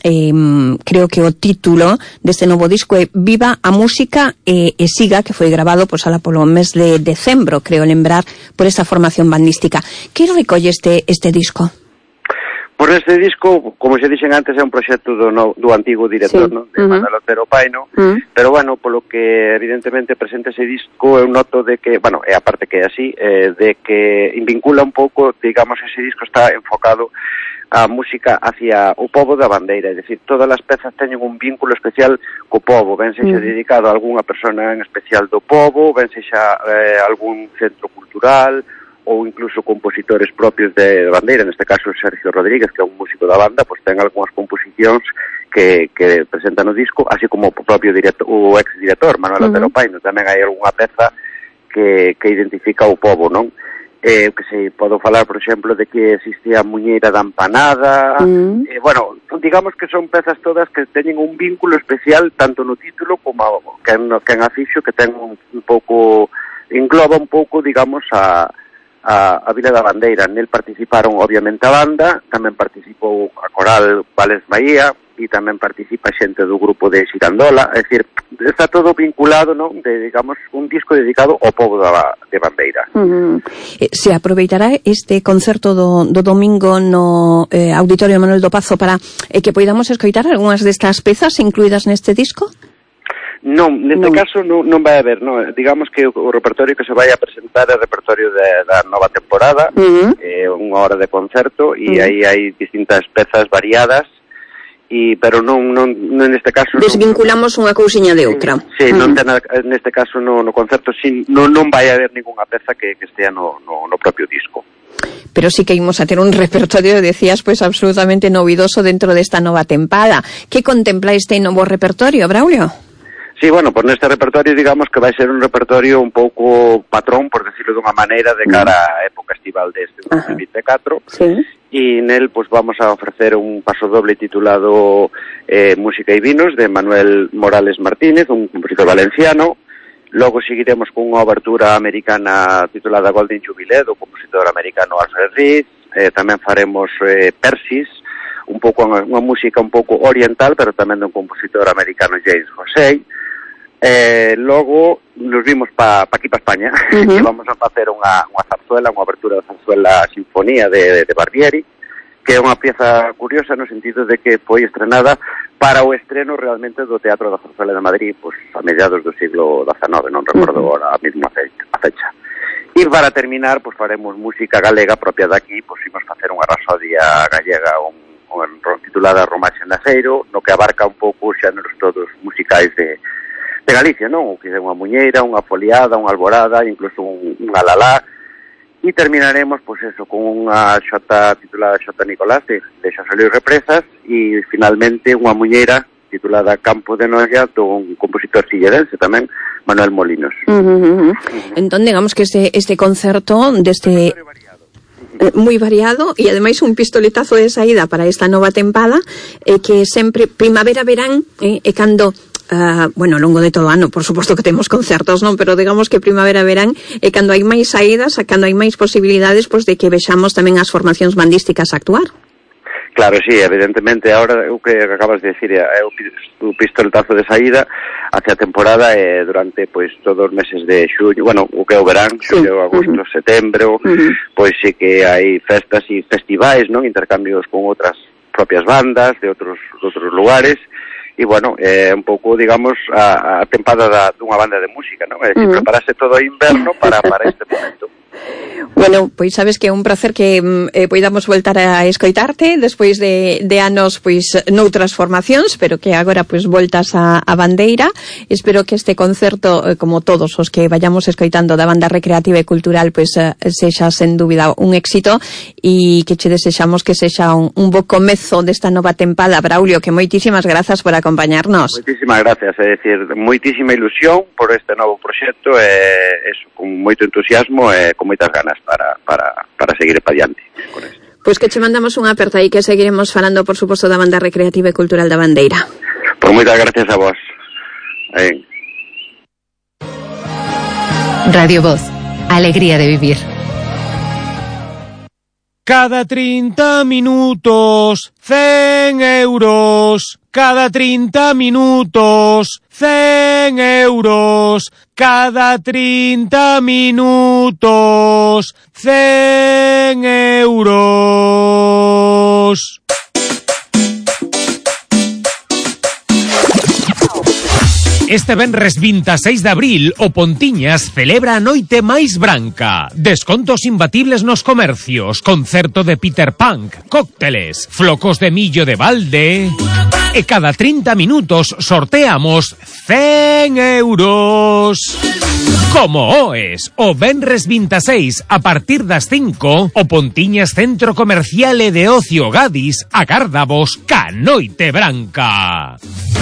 creo que o título deste novo disco é Viva a Música e Siga, que foi grabado pois ala polo mes de decembro, creo lembrar, por esta formación bandística. Que recolle este disco? Por este disco, como se dixen antes, é un proxecto do antigo director, sí, ¿no? De Manuel Otero Paino, pero bueno, polo que evidentemente presenta ese disco, eu noto de que, bueno, e aparte que é así, de que vincula un pouco, digamos, ese disco está enfocado a música hacia o pobo da bandeira, é dicir, todas as pezas teñen un vínculo especial co pobo, ben sexa dedicado a algunha persona en especial do pobo, ben sexa algún centro cultural, ou incluso compositores propios de bandeira, neste caso Sergio Rodríguez, que é un músico da banda, pois ten algunhas composicións que presenta no disco, así como o propio o ex-director, Manuel Otero Paino, tamén hai algunha peza que identifica o pobo, non? Que se podo falar, por exemplo, de que existía a Muñeira da Empanada, bueno, digamos que son pezas todas que teñen un vínculo especial tanto no título como que en afixo, que ten un pouco, engloba un pouco, digamos, a Vila da Bandeira. Nel participaron obviamente a banda, tamén participou a coral Vales Bahía e tamén participa xente do grupo de Xirandola, é dicir, está todo vinculado, non? De, digamos, un disco dedicado ao pobo de Bandeira. Se aproveitará este concerto do domingo no Auditorio Manuel do Pazo para que poidamos escoitar algunhas destas pezas incluídas neste disco? Non, neste caso non vai haber, non. Digamos que o repertorio que se vai a presentar é o repertorio da nova temporada, unha hora de concerto, e aí hai distintas pezas variadas, pero non neste caso... Desvinculamos unha cousiña de outra. Sí, non ten, neste caso no concerto non vai haber ningunha peza que estea no propio disco. Pero sí que imos a ter un repertorio, decías, pois absolutamente novidoso dentro desta nova tempada. Que contempla este novo repertorio, Braulio? Sí, bueno, por neste repertorio, digamos que vai ser un repertorio un pouco patrón, por decirlo dunha maneira, de cara á época estival deste 2024. Sí. E nel, pues, vamos a ofrecer un pasodoble titulado Música e Vinos, de Manuel Morales Martínez, un compositor valenciano. Logo seguiremos con unha abertura americana titulada Golden Jubilee, do compositor americano Alfred Reed. Tamén faremos Persis, un pouco unha música un pouco oriental, pero tamén dun compositor americano James José. Logo nos vimos aquí para España, e vamos a facer unha zarzuela, unha abertura da zarzuela Sinfonía de Barbieri, que é unha pieza curiosa no sentido de que foi estrenada para o estreno realmente do Teatro da Zarzuela de Madrid, pois a mediados do siglo XIX, non recordo agora a mesma fecha. E para terminar, pois faremos música galega propia daqui, pois imos facer unha rapsodia gallega, titulada Romaxe en Aceiro, no que abarca un pouco os xéneros todos musicais de Galicia, non? O que é unha muñeira, unha foliada, unha alborada, incluso un alalá. E terminaremos, pois eso, con unha xota titulada Xota Nicolás de Xosé Luis Represas e finalmente unha muñeira titulada Campo de Noia dun compositor sillerense tamén, Manuel Molinos. Entón, digamos que este concerto deste moi variado e ademais un pistoletazo de saída para esta nova tempada que sempre primavera-verán e cando bueno, ao longo de todo o ano, por suposto que temos concertos, non? Pero digamos que primavera-verán é cando hai máis saídas, cando hai máis posibilidades pois de que vexamos tamén as formacións bandísticas actuar. Claro, sí, evidentemente, ahora o que acabas de decir é o pistoletazo de saída hacia a temporada durante pois todos os meses de xullo, bueno, o que é o verán, xullo, agosto, setembro, pois sí que hai festas e festivais, non? Intercambios con outras propias bandas de outros lugares. E, bueno, un pouco, digamos, a tempada dunha banda de música, non? É dicir, preparase todo o inverno para este momento. Bueno, pois sabes que é un placer que poidamos voltar a escoitarte despois de anos pois noutras formacións, pero que agora pois voltas a bandeira. Espero que este concerto, como todos os que vayamos escoitando da banda recreativa e cultural, pois sexa sen dúbida un éxito e que che desexamos que sexa un bo comezo desta nova tempada. Braulio, que moitísimas grazas por acompañarnos. Moitísimas gracias, é dicir, moitísima ilusión por este novo proxecto con moito entusiasmo e con moitas ganas para seguir para diante con esto. Pois que che mandamos unha aperta e que seguiremos falando, por suposto, da banda recreativa e cultural da Bandeira. Por moitas gracias a vos. Radio Voz, alegría de vivir. Cada 30 minutos, 100 euros. Cada 30 minutos, 100 euros. Cada 30 minutos, 100 euros. Este venres 26 de abril, o Pontiñas celebra a noite máis branca. Descontos imbatibles nos comercios, concerto de Peter Punk, cócteles, flocos de millo de balde. E cada 30 minutos sorteamos 100 euros. Como oes, o venres 26 a partir das 5, o Pontiñas Centro Comercial e de Ocio Gadis agárdavos ca noite branca.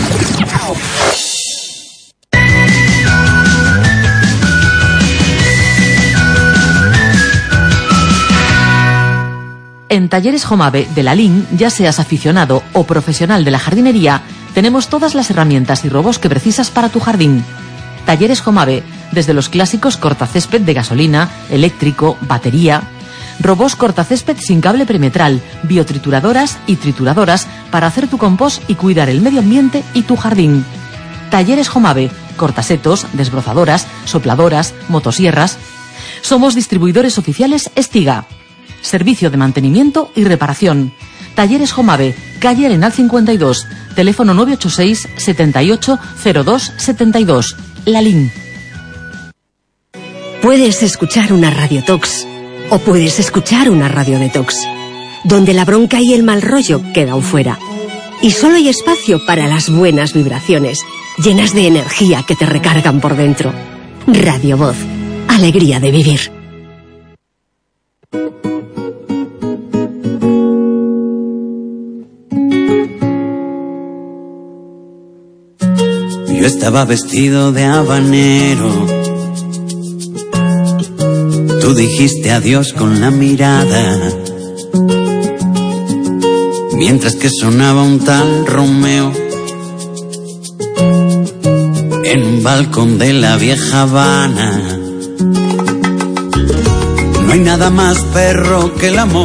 En Talleres Jomave de la LIN, ya seas aficionado o profesional de la jardinería, tenemos todas las herramientas y robos que precisas para tu jardín. Talleres Jomave, desde los clásicos cortacésped de gasolina, eléctrico, batería, robos cortacésped sin cable perimetral, biotrituradoras y trituradoras para hacer tu compost y cuidar el medio ambiente y tu jardín. Talleres Jomave, cortasetos, desbrozadoras, sopladoras, motosierras. Somos distribuidores oficiales Estiga. Servicio de mantenimiento y reparación. Talleres Jomave, calle Arenal 52, teléfono 986 78 02 72. La LIN. Puedes escuchar una radiotox o puedes escuchar una radiodetox, donde la bronca y el mal rollo quedan fuera. Y solo hay espacio para las buenas vibraciones, llenas de energía que te recargan por dentro. Radio Voz, alegría de vivir. Yo estaba vestido de habanero. Tú dijiste adiós con la mirada, mientras que sonaba un tal Romeo en un balcón de la vieja Habana. No hay nada más perro que el amor,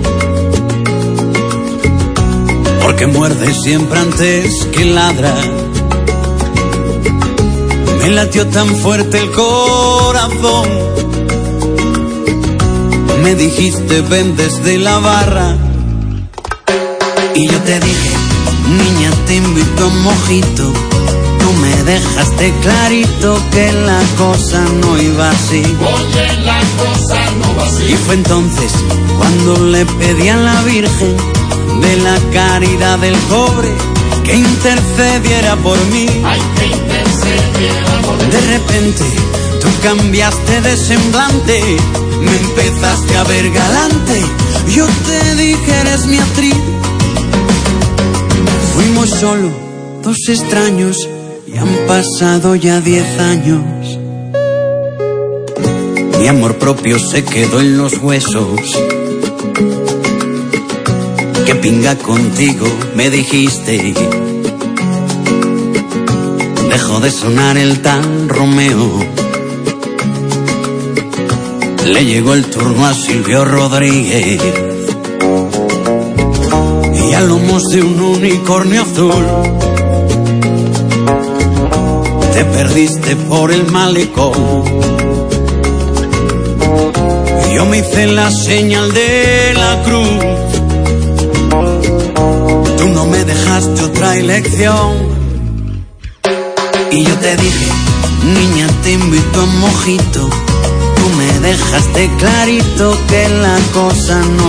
porque muerde siempre antes que ladra. Me latió tan fuerte el corazón. Me dijiste ven desde la barra y yo te dije, niña, te invito a un mojito. Tú me dejaste clarito que la cosa no iba así. Oye, la cosa no va así. Y fue entonces cuando le pedí a la Virgen de la caridad del cobre que intercediera por mí. De repente tú cambiaste de semblante, me empezaste a ver galante. Yo te dije eres mi actriz. Fuimos solo dos extraños y han pasado ya 10 años. Mi amor propio se quedó en los huesos. Que pinga contigo, me dijiste. Dejó de sonar el tal Romeo. Le llegó el turno a Silvio Rodríguez. Y a lomos de un unicornio azul te perdiste por el malecón. Yo me hice la señal de la cruz. Tú no me dejaste otra elección. Y yo te dije, niña, te invito a un mojito. Tú me dejaste clarito que la cosa no